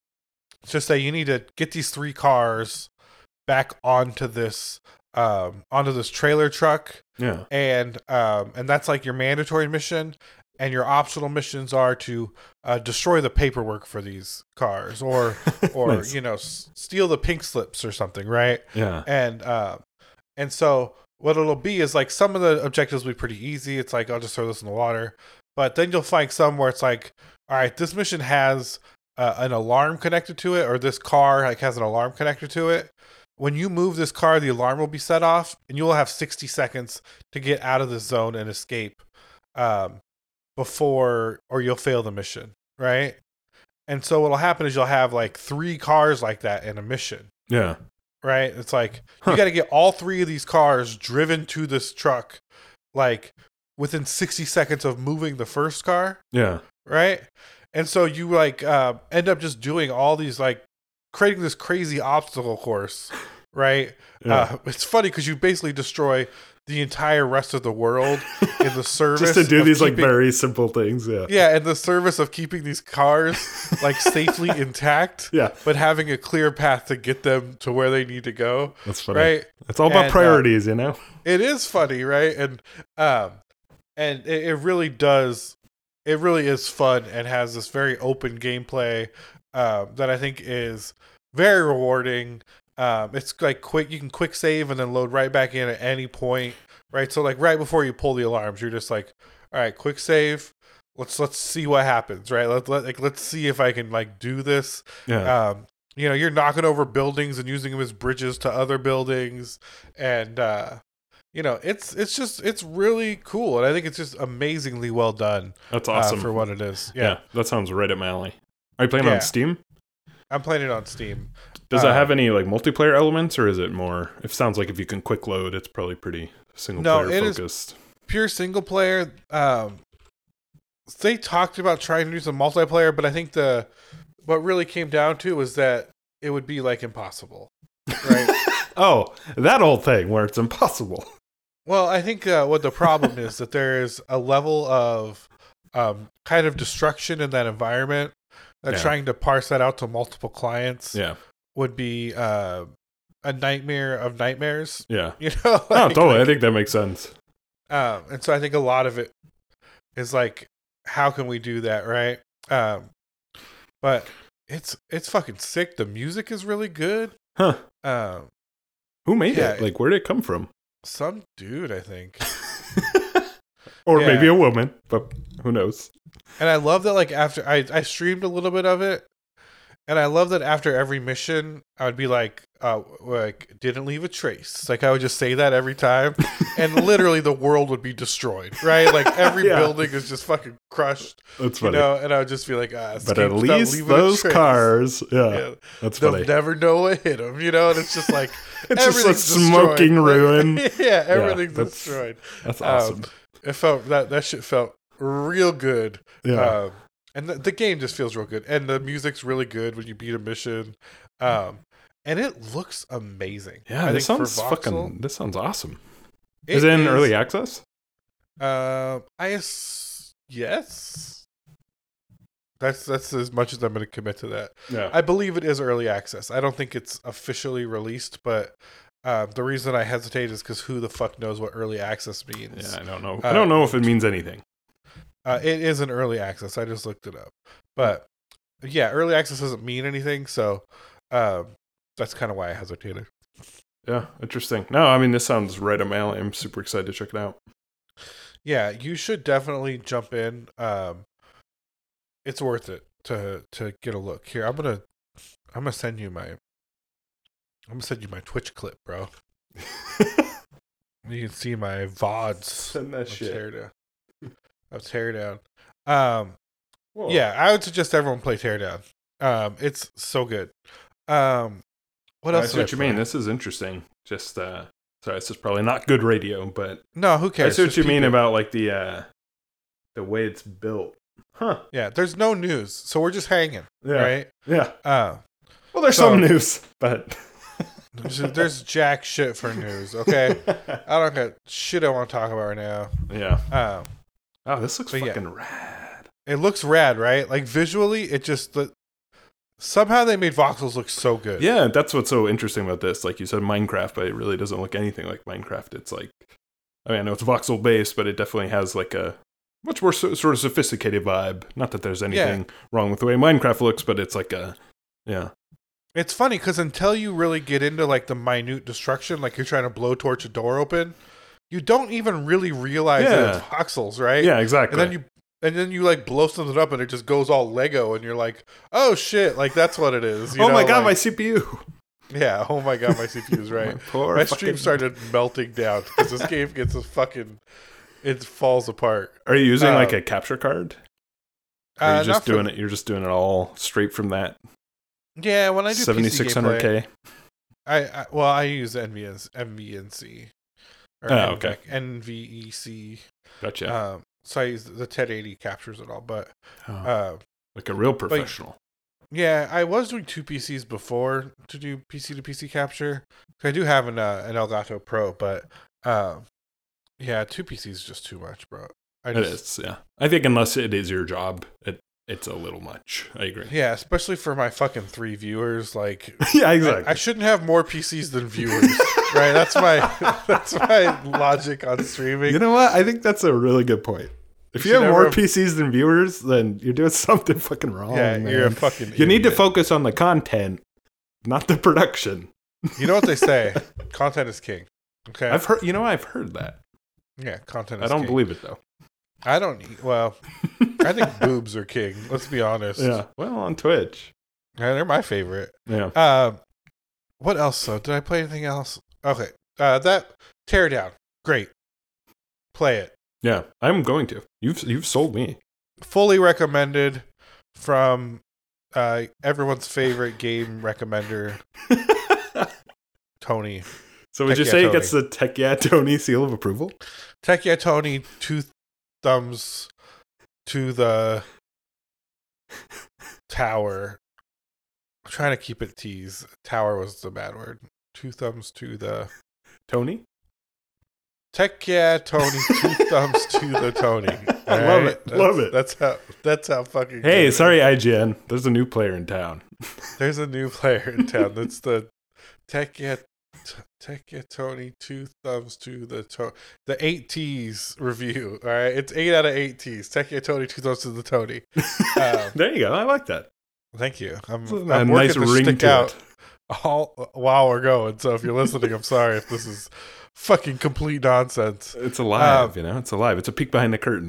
just say you need to get these three cars back onto this um onto this trailer truck, Yeah. and um and that's like your mandatory mission, and your optional missions are to uh, destroy the paperwork for these cars, or or Nice. you know s- steal the pink slips or something, right? Yeah. And uh, and so what it'll be is like some of the objectives will be pretty easy. It's like I'll just throw this in the water, but then you'll find some where it's like, all right, this mission has uh, an alarm connected to it, or this car like has an alarm connected to it. When you move this car, the alarm will be set off, and you will have sixty seconds to get out of this zone and escape um, before, or you'll fail the mission, right? And so what'll happen is you'll have like three cars like that in a mission, Yeah. right? It's like Huh. you got to get all three of these cars driven to this truck, like within sixty seconds of moving the first car, Yeah. right? And so you like uh, end up just doing all these like creating this crazy obstacle course, right? Yeah. Uh, it's funny because you basically destroy the entire rest of the world in the service Just to do of these like keeping- very simple things. Yeah. yeah, in the service of keeping these cars like safely intact, Yeah. but having a clear path to get them to where they need to go, That's funny. right? It's all about And, uh, priorities, you know? It is funny, right? And um, and it, it really does. It really is fun and has this very open gameplay um, that I think is very rewarding. Um, it's like quick. You can quick save and then load right back in at any point, right? So like right before you pull the alarms, you're just like, all right, quick save. Let's let's see what happens, right? Let, let like let's see if I can like do this. Yeah. Um, you know, you're knocking over buildings and using them as bridges to other buildings, and uh, you know, it's it's just it's really cool, and I think it's just amazingly well done. That's uh, awesome. for what it is. yeah. Yeah, That sounds right up my alley. Are you playing Yeah. on Steam? I'm playing it on Steam. Does Uh, it have any like multiplayer elements, or is it more? It sounds like if you can quick load, it's probably pretty single No, player it is- focused. Pure single player. Um, they talked about trying to do some multiplayer, but I think the what really came down to was that it would be like impossible, right? Oh, that old thing where it's impossible. Well, I think uh, what the problem is that there is a level of um, kind of destruction in that environment that Yeah. trying to parse that out to multiple clients Yeah. would be uh, a nightmare of nightmares. Yeah. You know? No, Like- totally. I think that makes sense. Um, and so I think a lot of it is like, how can we do that, right? Um, but it's it's fucking sick. The music is really good. Huh. Um, Who made Yeah, it? Like, where did it come from? some dude, I think. Or Yeah. maybe a woman, but who knows? And I love that, like, after I, I streamed a little bit of it, And I love that after every mission, I would be like, uh, like didn't leave a trace. Like I would just say that every time, and literally the world would be destroyed, right? Like every Yeah. building is just fucking crushed, That's you funny. know. And I would just be like, ah, But at escape without least leaving a those trace. cars, yeah, Yeah. that's They'll funny. never know what hit them, you know. And it's just like It's just a everything's smoking destroyed. ruin. yeah, everything's that's- destroyed. That's awesome. Um, it felt that that shit felt real good. yeah. Um, and the, the game just feels real good, and the music's really good when you beat a mission, um, and it looks amazing. yeah, I this think for sounds voxel, fucking. This sounds awesome. Is it in early access? Uh, I s- yes. That's that's as much as I'm going to commit to that. Yeah. I believe it is early access. I don't think it's officially released, but uh, the reason I hesitate is because who the fuck knows what early access means? Yeah, I don't know. Uh, I don't know if it means anything. Uh, it is an early access. I just looked it up, but yeah, early access doesn't mean anything. So um, that's kind of why I hesitated. Yeah, interesting. No, I mean this sounds right up my alley. I'm super excited to check it out. Yeah, you should definitely jump in. Um, it's worth it to to get a look. Here, I'm gonna I'm gonna send you my I'm gonna send you my Twitch clip, bro. You can see my V O Ds. Send that of shit. Teardown. Of Teardown. Um, Whoa. yeah, I would suggest everyone play Teardown. Um, it's so good. Um, what I else? see did what you play? mean. This is interesting. Just uh, sorry, this is probably not good radio, but No, who I cares? see what Just you keep mean it. about like the uh, the way it's built. Huh? Yeah, there's no news, so we're just hanging, Yeah. right? Yeah. Uh, Well, there's So- some news, but there's, there's jack shit for news. Okay, I don't got shit I want to talk about right now. yeah. Um, Oh, this looks But yeah. fucking rad. it looks rad, right? Like visually, it just the, somehow they made voxels look so good. Yeah, that's what's so interesting about this. Like you said, Minecraft, but it really doesn't look anything like Minecraft. It's like, I mean, I know it's voxel based, but it definitely has like a much more so, sort of sophisticated vibe. Not that there's anything wrong with the way Minecraft looks, but it's like a, yeah, It's funny because until you really get into like the minute destruction, like you're trying to blowtorch a door open, you don't even really realize that Yeah. it's voxels, right? yeah, exactly. And then you and then you like blow something up and it just goes all Lego and you're like, oh shit, like that's what it is. You oh my know, god, my like- C P U. yeah, oh my god, my C P U is right. My poor My fucking- stream started melting down because this game gets a fucking it falls apart. Are you using Uh, like a capture card? Or are Uh, you just not for- doing it? You're just doing it all straight from that Yeah, when I do seventy-six hundred P C gameplay, K. I, I well I use N V N C. Or Oh, N- okay. N V E C. Gotcha. Um, so I use the ten eighty captures and all, but Oh, uh, like a real professional. yeah, I was doing two P Cs before to do P C to P C capture. I do have an uh, an Elgato Pro, but um, yeah, two P Cs is just too much, bro. I It just, is, yeah. I think unless it is your job, it it's a little much. I agree. Yeah, especially for my fucking three viewers. Like, yeah, I, exactly. I shouldn't have more P Cs than viewers, right? That's my that's my logic on streaming. You know what? I think that's a really good point. If You you should have more never- P Cs than viewers, then you're doing something fucking wrong. yeah, man. you're a fucking. You need to idiot. focus on the content, not the production. You know what they say? Content is king. Okay. I've heard. You know, I've heard that. yeah, content. I Is don't king. believe it though. I don't. e- Well, I think boobs are king. Let's be honest. Yeah. Well, on Twitch. Yeah, they're my favorite. Yeah. Um, what else though? Did I play anything else? Okay. Uh, that Teardown. Great. Play it. Yeah. I'm going to. You've you've sold me. Fully recommended from uh everyone's favorite game recommender, Tony. So would Tech you Yeah say it Tony. gets the Tech Yeah Tony seal of approval? Tech yeah, Tony. Two thumbs to the tower. I'm trying to keep it tease. Tower was the bad word. Two thumbs to the Tony? Tech yeah, Tony. Two thumbs to the Tony. I All love right? it. That's, Love it. That's how. That's how fucking. Hey, good it sorry, is. I G N. There's a new player in town. There's a new player in town. That's the Tech yeah, t- Tech yeah, Tony. Two thumbs to the to- the eight T's review. All right, it's eight out of eight T's. Tech yeah, Tony. Two thumbs to the Tony. Um, There you go. I like that. Thank you. I'm, It's a I'm nice working to ring stick to out it. all while we're going. So if you're listening, I'm sorry if this is fucking complete nonsense. It's alive, Um, you know? It's alive. It's a peek behind the curtain.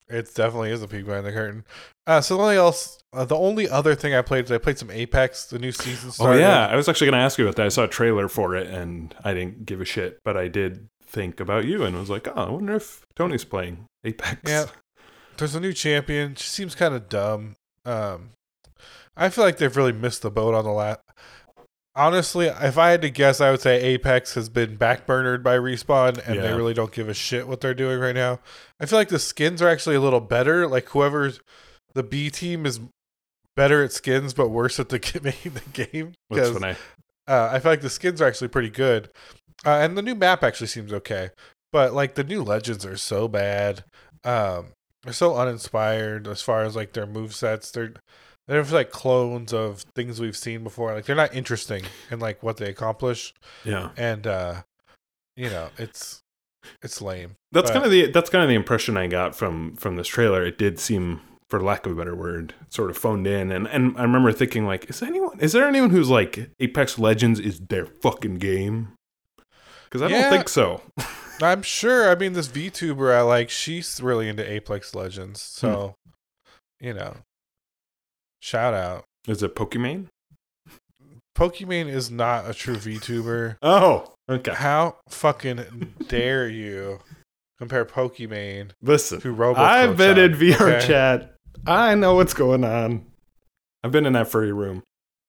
It definitely is a peek behind the curtain. Uh, so the only else, uh, the only other thing I played is I played some Apex. The new season started. Oh yeah, I was actually going to ask you about that. I saw a trailer for it, and I didn't give a shit, but I did think about you and was like, oh, I wonder if Tony's playing Apex. Yeah, there's a new champion. She seems kind of dumb. Um, I feel like they've really missed the boat on the last. Honestly, if I had to guess, I would say Apex has been backburnered by Respawn, and Yeah. they really don't give a shit what they're doing right now. I feel like the skins are actually a little better. Like whoever's the B team is better at skins, but worse at the making the game. That's when I. Uh, I feel like the skins are actually pretty good, uh, and the new map actually seems okay. But like the new legends are so bad. Um, they're so uninspired as far as like their movesets. They're they're like clones of things we've seen before. Like they're not interesting in like what they accomplish. Yeah. And uh, you know, it's it's lame. That's But- kind of the that's kind of the impression I got from from this trailer. It did seem, for lack of a better word, sort of phoned in, and and I remember thinking like, is anyone is there anyone who's like Apex Legends is their fucking game? Because I Yeah. don't think so. I'm sure. I mean, this VTuber I like, she's really into Apex Legends. So, you know, shout out. Is it Pokimane? Pokimane is not a true VTuber. Oh, okay. How fucking dare you compare Pokimane Listen, to Robo? I've been in V R okay? chat. I know what's going on. I've been in that furry room.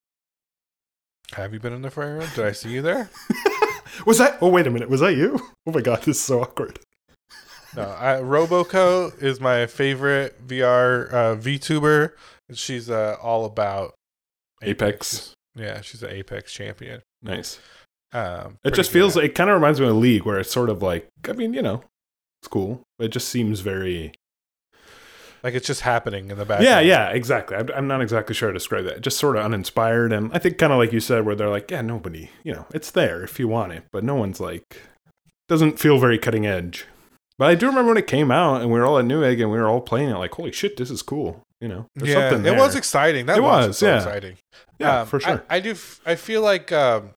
Have you been in the fire room? Did I see you there? Was that? Oh, wait a minute. Was that you? Oh my god, this is so awkward. No. I, Roboco is my favorite V R uh, VTuber. And she's uh, all about Apex. Yeah, she's an Apex champion. Nice. Um, It just feels like, it kind of reminds me of a League where it's sort of like, I mean, you know, it's cool. But it just seems very. like it's just happening in the background. Yeah, yeah, exactly. I'm, I'm not exactly sure how to describe that. Just sort of uninspired. And I think kind of like you said, where they're like, yeah, nobody, you know, it's there if you want it. But no one's like, doesn't feel very cutting edge. But I do remember when it came out and we were all at Newegg and we were all playing it like, holy shit, this is cool. You know, there's Yeah, something it there. was exciting. That It was, was, so yeah. exciting. Yeah, Um, for sure. I, I do. f- I feel like um,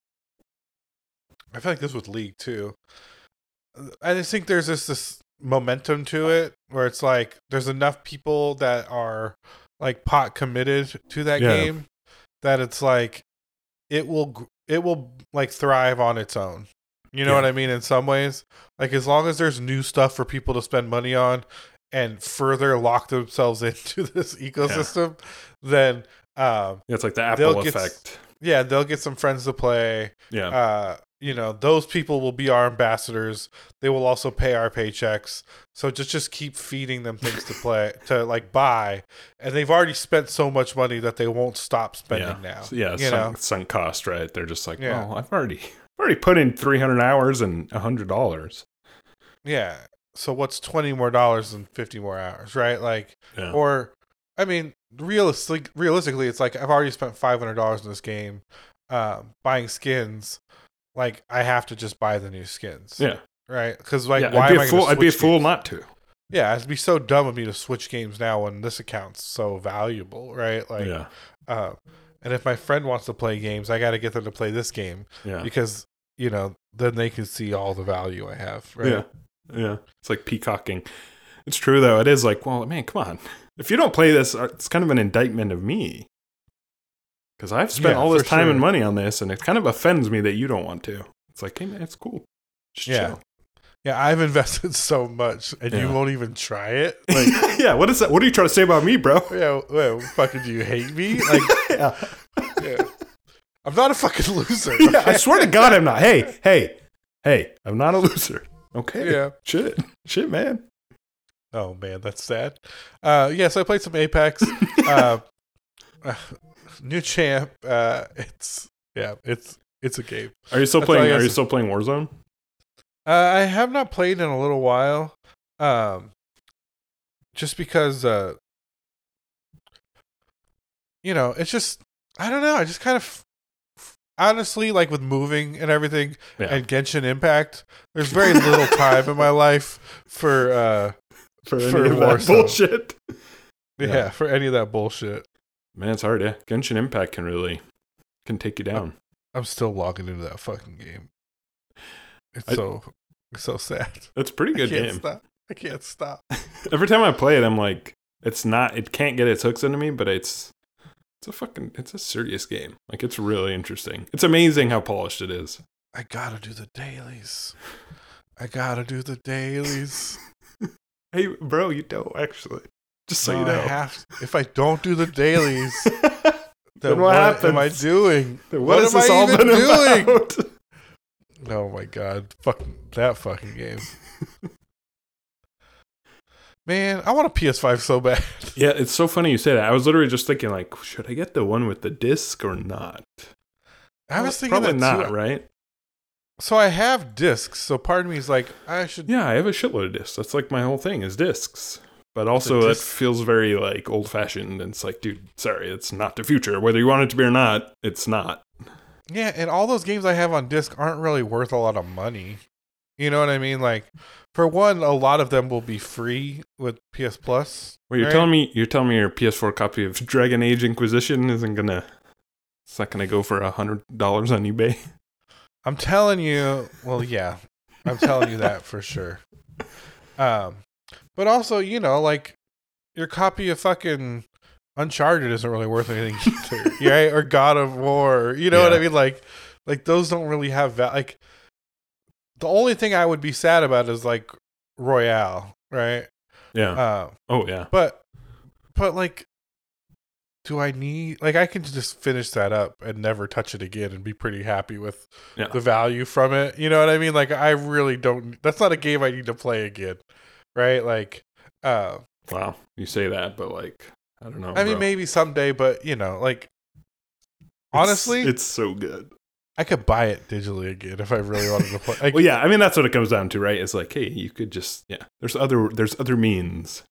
I feel like this with League too. I just think there's this this momentum to it where it's like there's enough people that are like pot committed to that Yeah. game that it's like it will gr- it will like thrive on its own. You know Yeah. what I mean? In some ways, like as long as there's new stuff for people to spend money on and further lock themselves into this ecosystem, then um, Yeah, it's like the they'll Apple get s- effect. yeah, they'll get some friends to play. Yeah. Uh, you know, those people will be our ambassadors. They will also pay our paychecks. So just just keep feeding them things to play to like buy, and they've already spent so much money that they won't stop spending yeah. now. Yeah, you sunk, know, sunk cost, right? They're just like, Yeah. well, I've already already put in three hundred hours and one hundred dollars. yeah. So what's twenty more dollars than fifty more hours, right? Like, Yeah. or I mean, realistically, realistically, it's like I've already spent five hundred dollars in this game, uh, buying skins. Like I have to just buy the new skins, yeah. right? Because like, yeah, why I'd be am a I fool. gonna I'd be a switch fool games? not to. Yeah, it'd be so dumb of me to switch games now when this account's so valuable, right? Like, yeah. uh, and if my friend wants to play games, I got to get them to play this game Yeah. because you know then they can see all the value I have, right? Yeah. Yeah. It's like peacocking. It's true though. It is like, well, man, come on. If you don't play this, uh, it's kind of an indictment of me. Because I've spent Yeah, all this for time sure. and money on this, and it kind of offends me that you don't want to. It's like, hey man, it's cool. Just Yeah. chill. Yeah, I've invested so much, and you Yeah. won't even try it. Like, yeah, what is that? What are you trying to say about me, bro? yeah, wait, fucking, do you hate me? Like, yeah. yeah. I'm not a fucking loser. yeah, I swear to God, I'm not. Hey, hey, hey, I'm not a loser. Okay. Yeah. Shit. Shit, man. Oh man, that's sad. Uh, yes, I played some Apex. uh, uh, new champ. Uh, it's yeah, it's it's a game. Are you still That's all playing? I Are guess. you still playing Warzone? Uh, I have not played in a little while. Um, just because uh, you know, it's just I don't know. I just kind of honestly like with moving and everything Yeah. and Genshin Impact. There's very little time in my life for uh, For any for of that Warzone. bullshit. yeah, Yeah. for any of that bullshit. Man, it's hard. Yeah, Genshin Impact can really can take you down. I'm still logging into that fucking game. It's I- so it's so sad. That's a pretty good I can't game. stop. I can't stop. Every time I play it, I'm like, it's not, it can't get its hooks into me, but it's, it's a fucking, it's a serious game. Like, it's really interesting. It's amazing how polished it is. I gotta do the dailies. I gotta do the dailies. Hey, bro, you don't actually. Just so No, you know. I have to. If I don't do the dailies, then, Then what, what am I happens? doing? What, What has am this I all even been doing? about? Oh my god, fucking that fucking game. Man, I want a P S five so bad. Yeah, it's so funny you say that. I was literally just thinking, like, should I get the one with the disc or not? I was thinking Probably that not, too. right? So I have discs, so part of me is like, I should. Yeah, I have a shitload of discs. That's like my whole thing is discs. But also, The it disc- feels very like old fashioned. And it's like, dude, sorry, it's not the future. Whether you want it to be or not, it's not. Yeah, and all those games I have on disc aren't really worth a lot of money. You know what I mean? Like, for one, a lot of them will be free with P S Plus. Well, you're right? telling me you're telling me your P S four copy of Dragon Age Inquisition isn't gonna it's not gonna go for a hundred dollars on eBay. I'm telling you. Well, yeah, I'm telling you that for sure. Um, but also, you know, like your copy of fucking Uncharted isn't really worth anything either, right? Or God of War, you know what I Yeah. mean? Like, like those don't really have val- like. The only thing I would be sad about is like Royale, right? Yeah. Uh, oh yeah. but, but like, do I need like I can just finish that up and never touch it again and be pretty happy with Yeah. the value from it? You know what I mean? Like, I really don't. That's not a game I need to play again, right? Like, uh, Wow. You say that, but like I don't know. I mean, bro. maybe someday, but you know, like, It's- honestly, it's so good. I could buy it digitally again if I really wanted to play. Like, Well, yeah, I mean that's what it comes down to, right? It's like, hey, you could just yeah. There's other there's other means.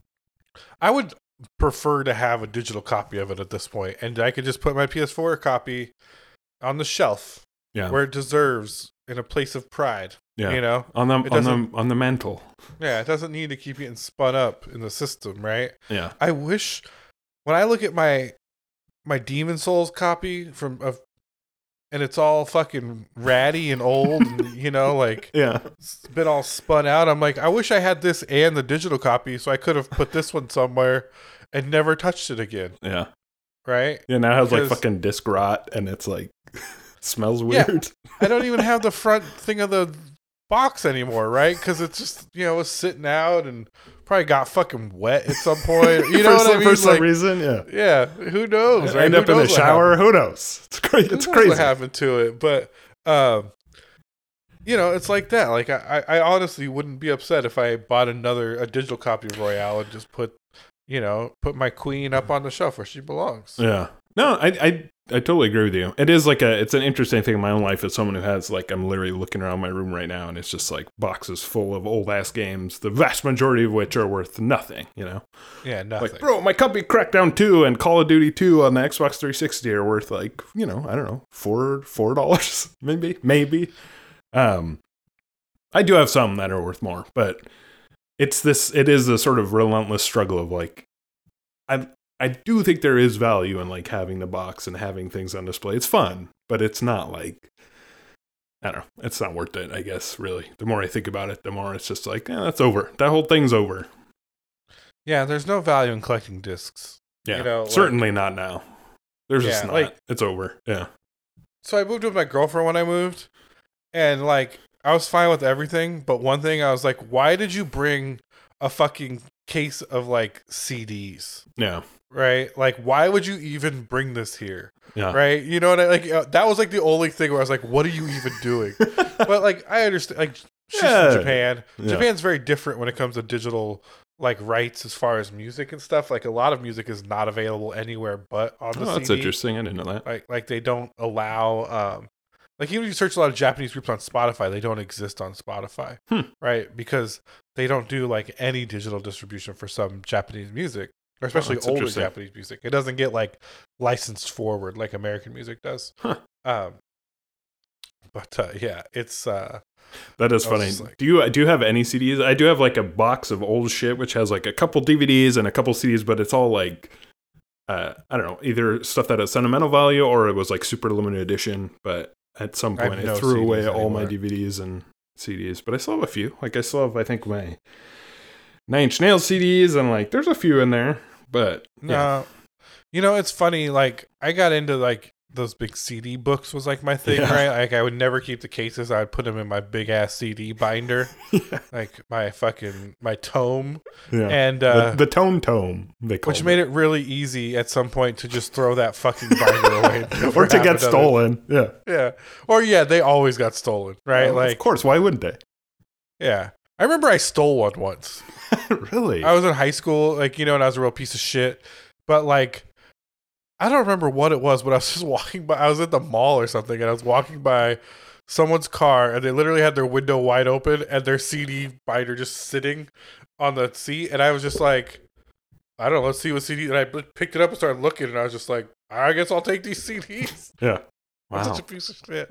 I would prefer to have a digital copy of it at this point, and I could just put my P S four copy on the shelf Yeah. where it deserves, in a place of pride. Yeah. You know, On the It on the doesn't- on the mantle. yeah, it doesn't need to keep getting spun up in the system, right? Yeah. I wish when I look at my my Demon Souls copy from of, and it's all fucking ratty and old, and, you know, like Yeah. it's been all spun out. I'm like, I wish I had this and the digital copy, so I could have put this one somewhere and never touched it again, Yeah. right? Yeah, now it has like Because- fucking disc rot and it's like smells Yeah. weird. I don't even have the front thing of the box anymore, right? Because it's just, you know, it was sitting out and probably got fucking wet at some point. You know for what some, I mean? For some Like, reason, yeah. yeah, who knows? Right? End Who up in the knows what shower. happened? Who knows? It's crazy. Who It's knows crazy. what happened to it? But, um, you know, it's like that. Like, I, I honestly wouldn't be upset if I bought another a digital copy of Royale and just put, you know, put my queen up on the shelf where she belongs. Yeah. No, I, I I totally agree with you. It is like a it's an interesting thing in my own life as someone who has like I'm literally looking around my room right now and it's just like boxes full of old ass games, the vast majority of which are worth nothing, you know. Yeah, nothing. Like, bro, my copy Crackdown two and Call of Duty two on the Xbox three sixty are worth like, you know, I don't know, four four dollars maybe, maybe. Um I do have some that are worth more, but it's this it is a sort of relentless struggle of like I I do think there is value in like having the box and having things on display. It's fun, but it's not like I don't know. It's not worth it, I guess, really. The more I think about it, the more it's just like, eh, that's over. That whole thing's over. Yeah, there's no value in collecting discs. Yeah. You know, like- certainly not now. There's just Yeah, not. like- It's over. Yeah. So I moved with my girlfriend when I moved, and like I was fine with everything, but one thing I was like, why did you bring a fucking case of like C Ds? Yeah. Right? Like, why would you even bring this here? Yeah. Right? You know what I like? Uh, that was like the only thing where I was like, what are you even doing? But like, I understand. Like, she's Yeah. from Japan. Yeah. Japan's very different when it comes to digital like rights as far as music and stuff. Like, a lot of music is not available anywhere but on the Oh, that's C D. interesting. I didn't know that. Like, like they don't allow. Um, like, even if you search a lot of Japanese groups on Spotify, they don't exist on Spotify, Hmm. right? Because they don't do like any digital distribution for some Japanese music, or especially that's older interesting. Japanese music. It doesn't get like licensed forward like American music does. Huh. Um, but uh, yeah, it's uh, That is I was funny. just like- do you do you have any C Ds? I do have like a box of old shit which has like a couple D V Ds and a couple C Ds, but it's all like uh, I don't know, either stuff that has sentimental value or it was like super limited edition. But at some I have point, I, no threw C Ds away all my anymore. D V Ds and C Ds. But I still have a few. Like I still have, I think my Nine Inch Nails C Ds, and like there's a few in there, but No, yeah. you know it's funny. Like I got into like those big C D books was like my thing, Yeah. right? Like I would never keep the cases. I would put them in my big ass C D binder, yeah. like my fucking my tome, yeah. and uh, the, the tone tome they call which it. made it really easy at some point to just throw that fucking binder away, and never or to have get another. stolen. Yeah, Yeah, or yeah, they always got stolen, right? Well, like of course, why wouldn't they? yeah. I remember I stole one once. Really? I was in high school, like, you know, and I was a real piece of shit. But, like, I don't remember what it was, but I was just walking by. I was at the mall or something, and I was walking by someone's car, and they literally had their window wide open and their C D binder just sitting on the seat. And I was just like, I don't know, let's see what C D. And I picked it up and started looking, and I was just like, I guess I'll take these C Ds. Yeah. I'm Wow. such a piece of shit.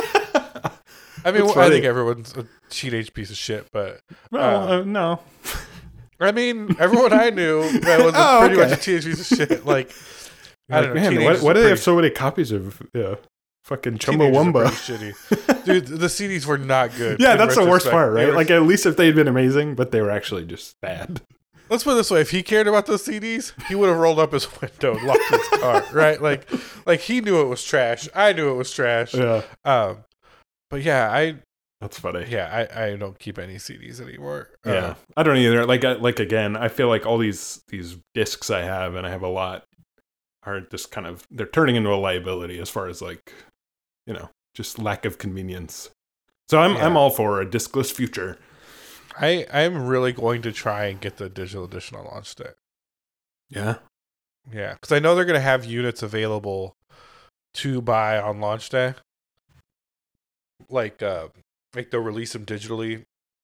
I mean, That's I funny. think everyone's a teenage piece of shit, but Well, uh, uh, no. I mean, everyone I knew that was Oh, pretty okay. much a teenage piece of shit. Like, I Like, don't know. man, why, teenagers why are do they have pretty- so many copies of yeah, fucking teenagers are Chumbawamba? pretty shitty. Dude, the C Ds were not good. Yeah, in that's the worst retrospect. part, They right? were- Like, at least if they'd been amazing, but they were actually just bad. let's put it this way: if he cared about those C Ds, he would have rolled up his window and locked his car, right? Like, like he knew it was trash. I knew it was trash. Yeah, Um, but yeah, I that's funny. yeah I, I don't keep any C Ds anymore. Uh, Yeah, I don't either. Like, I, like again, I feel like all these these discs I have, and I have a lot, are just kind of they're turning into a liability as far as like, you know, just lack of convenience. So I'm Yeah. I'm all for a discless future. I I'm really going to try and get the digital edition on launch day. Yeah, Yeah, because I know they're going to have units available to buy on launch day. Like, uh, like they'll release them digitally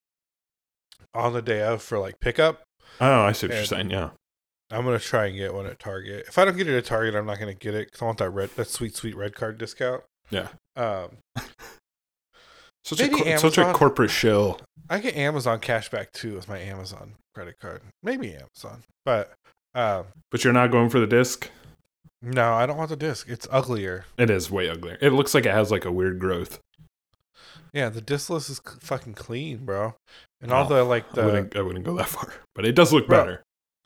on the day of for like pickup. oh, I see what you're And- saying. Yeah, I'm gonna try and get one at Target. If I don't get it at Target, I'm not gonna get it because I want that red, that sweet, sweet red card discount. yeah. Um, Such a Maybe cor- such a Amazon. corporate shill. I get Amazon cashback too with my Amazon credit card. Maybe Amazon, but um, But you're not going for the disc. no, I don't want the disc. It's uglier. It is way uglier. It looks like it has like a weird growth. Yeah, the discless is c- fucking clean, bro. And all Oh, the like I the wouldn't, I wouldn't go that far, but it does look Bro, better.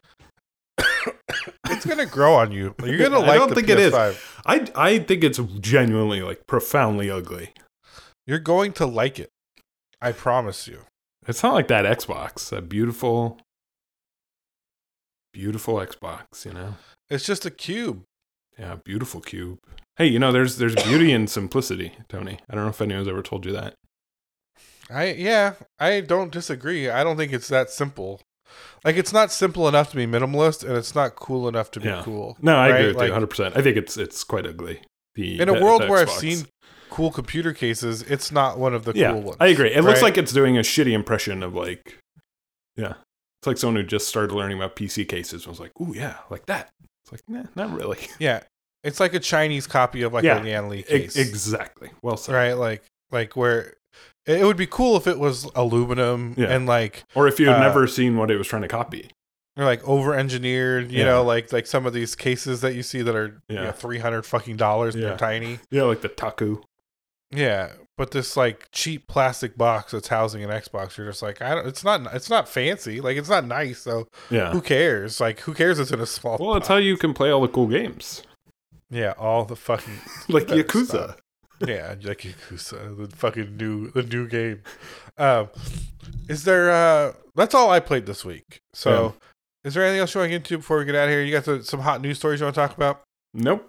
it's gonna grow on you. You're gonna I like don't the think P S it is. five. I I think it's genuinely like profoundly ugly. You're going to like it. I promise you. It's not like that Xbox, that beautiful, beautiful Xbox. You know, It's just a cube. yeah, beautiful cube. Hey, you know, there's there's beauty in simplicity, Tony. I don't know if anyone's ever told you that. I yeah, I don't disagree. I don't think it's that simple. Like it's not simple enough to be minimalist, and it's not cool enough to be Yeah. cool. No, I right? agree with Like, you one hundred percent. I think it's it's quite ugly. The in a the- world the where I've Xbox. seen cool computer cases, it's not one of the yeah, cool ones. I agree. It looks right? like it's doing a shitty impression of like, yeah, it's like someone who just started learning about P C cases and was like, "Ooh, yeah, like that." It's like, nah, not really. yeah, it's like a Chinese copy of like Yeah, a Lian Li E- case, exactly. Well said. right? Like like where it would be cool if it was aluminum Yeah. and like Or if you had Uh, never seen what it was trying to copy. or like over engineered, you Yeah. know, like like some of these cases that you see that are you Yeah. know, three hundred fucking dollars and Yeah. they're tiny. Yeah, like the Taku. Yeah, but this like cheap plastic box that's housing an Xbox, you're just like, I don't. It's not. It's not fancy. Like it's not nice. So Yeah. who cares? Like who cares? It's in a small. Well, that's box? how you can play all the cool games, Yeah, all the fucking like Better Yakuza. stop. yeah, like Yakuza, the fucking new the new game. Um, is there? uh That's all I played this week. So, is there anything else you want to get into before we get out of here? You got the, some hot news stories you want to talk about? Nope.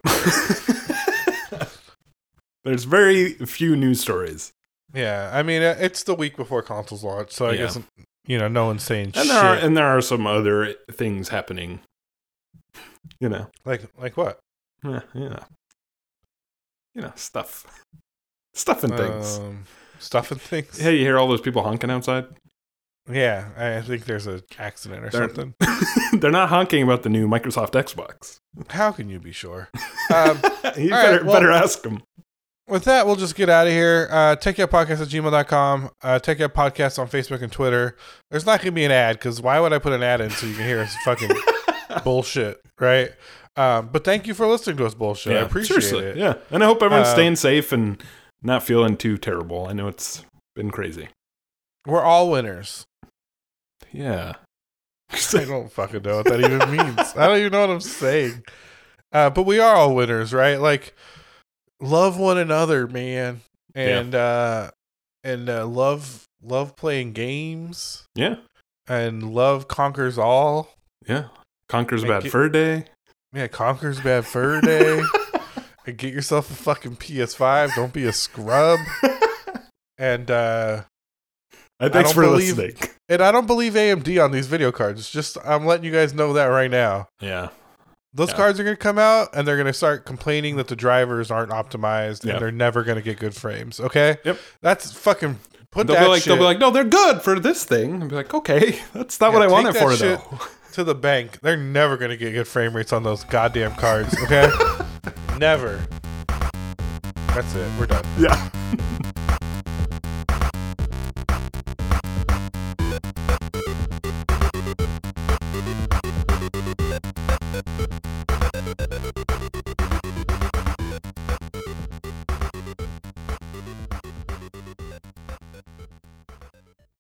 There's very few news stories, Yeah, I mean uh, it's the week before consoles launch, so I Yeah. guess you know no one's saying and shit. there are and there are some other things happening. You know, like like what? yeah, you know, you know, stuff, stuff and things. Um, stuff and things. Hey, you hear all those people honking outside? Yeah, I think there's an accident or They're- something. They're not honking about the new Microsoft Xbox. How can you be sure? Um, you all better right, well- better ask them. with that, we'll just get out of here. Uh, TechUpPodcast at gmail dot com. Uh, TechUpPodcast on Facebook and Twitter. There's not going to be an ad because why would I put an ad in so you can hear us fucking bullshit, right? Um, but thank you for listening to us bullshit. I appreciate seriously, it. Yeah, and I hope everyone's Uh, staying safe and not feeling too terrible. I know it's been crazy. We're all winners. Yeah. I don't fucking know what that even means. I don't even know what I'm saying. Uh, but we are all winners, right? Like, love one another, man, and yeah. uh, and uh, love love playing games. Yeah, and love conquers all. Yeah, conquers and bad get, fur day. Yeah, conquers bad fur day. And get yourself a fucking P S five. Don't be a scrub. And uh, I thanks I for believe, listening. And I don't believe A M D on these video cards. Just I'm letting you guys know that right now. Yeah. Those yeah. cards are going to come out, and they're going to start complaining that the drivers aren't optimized, yep. and they're never going to get good frames. Okay? Yep. That's fucking put they'll that be like, shit. They'll be like, no, they're good for this thing. I'll be like, okay, that's not yeah, what I want it for, shit though. To the bank. They're never going to get good frame rates on those goddamn cards. Okay? Never. That's it. We're done. Yeah.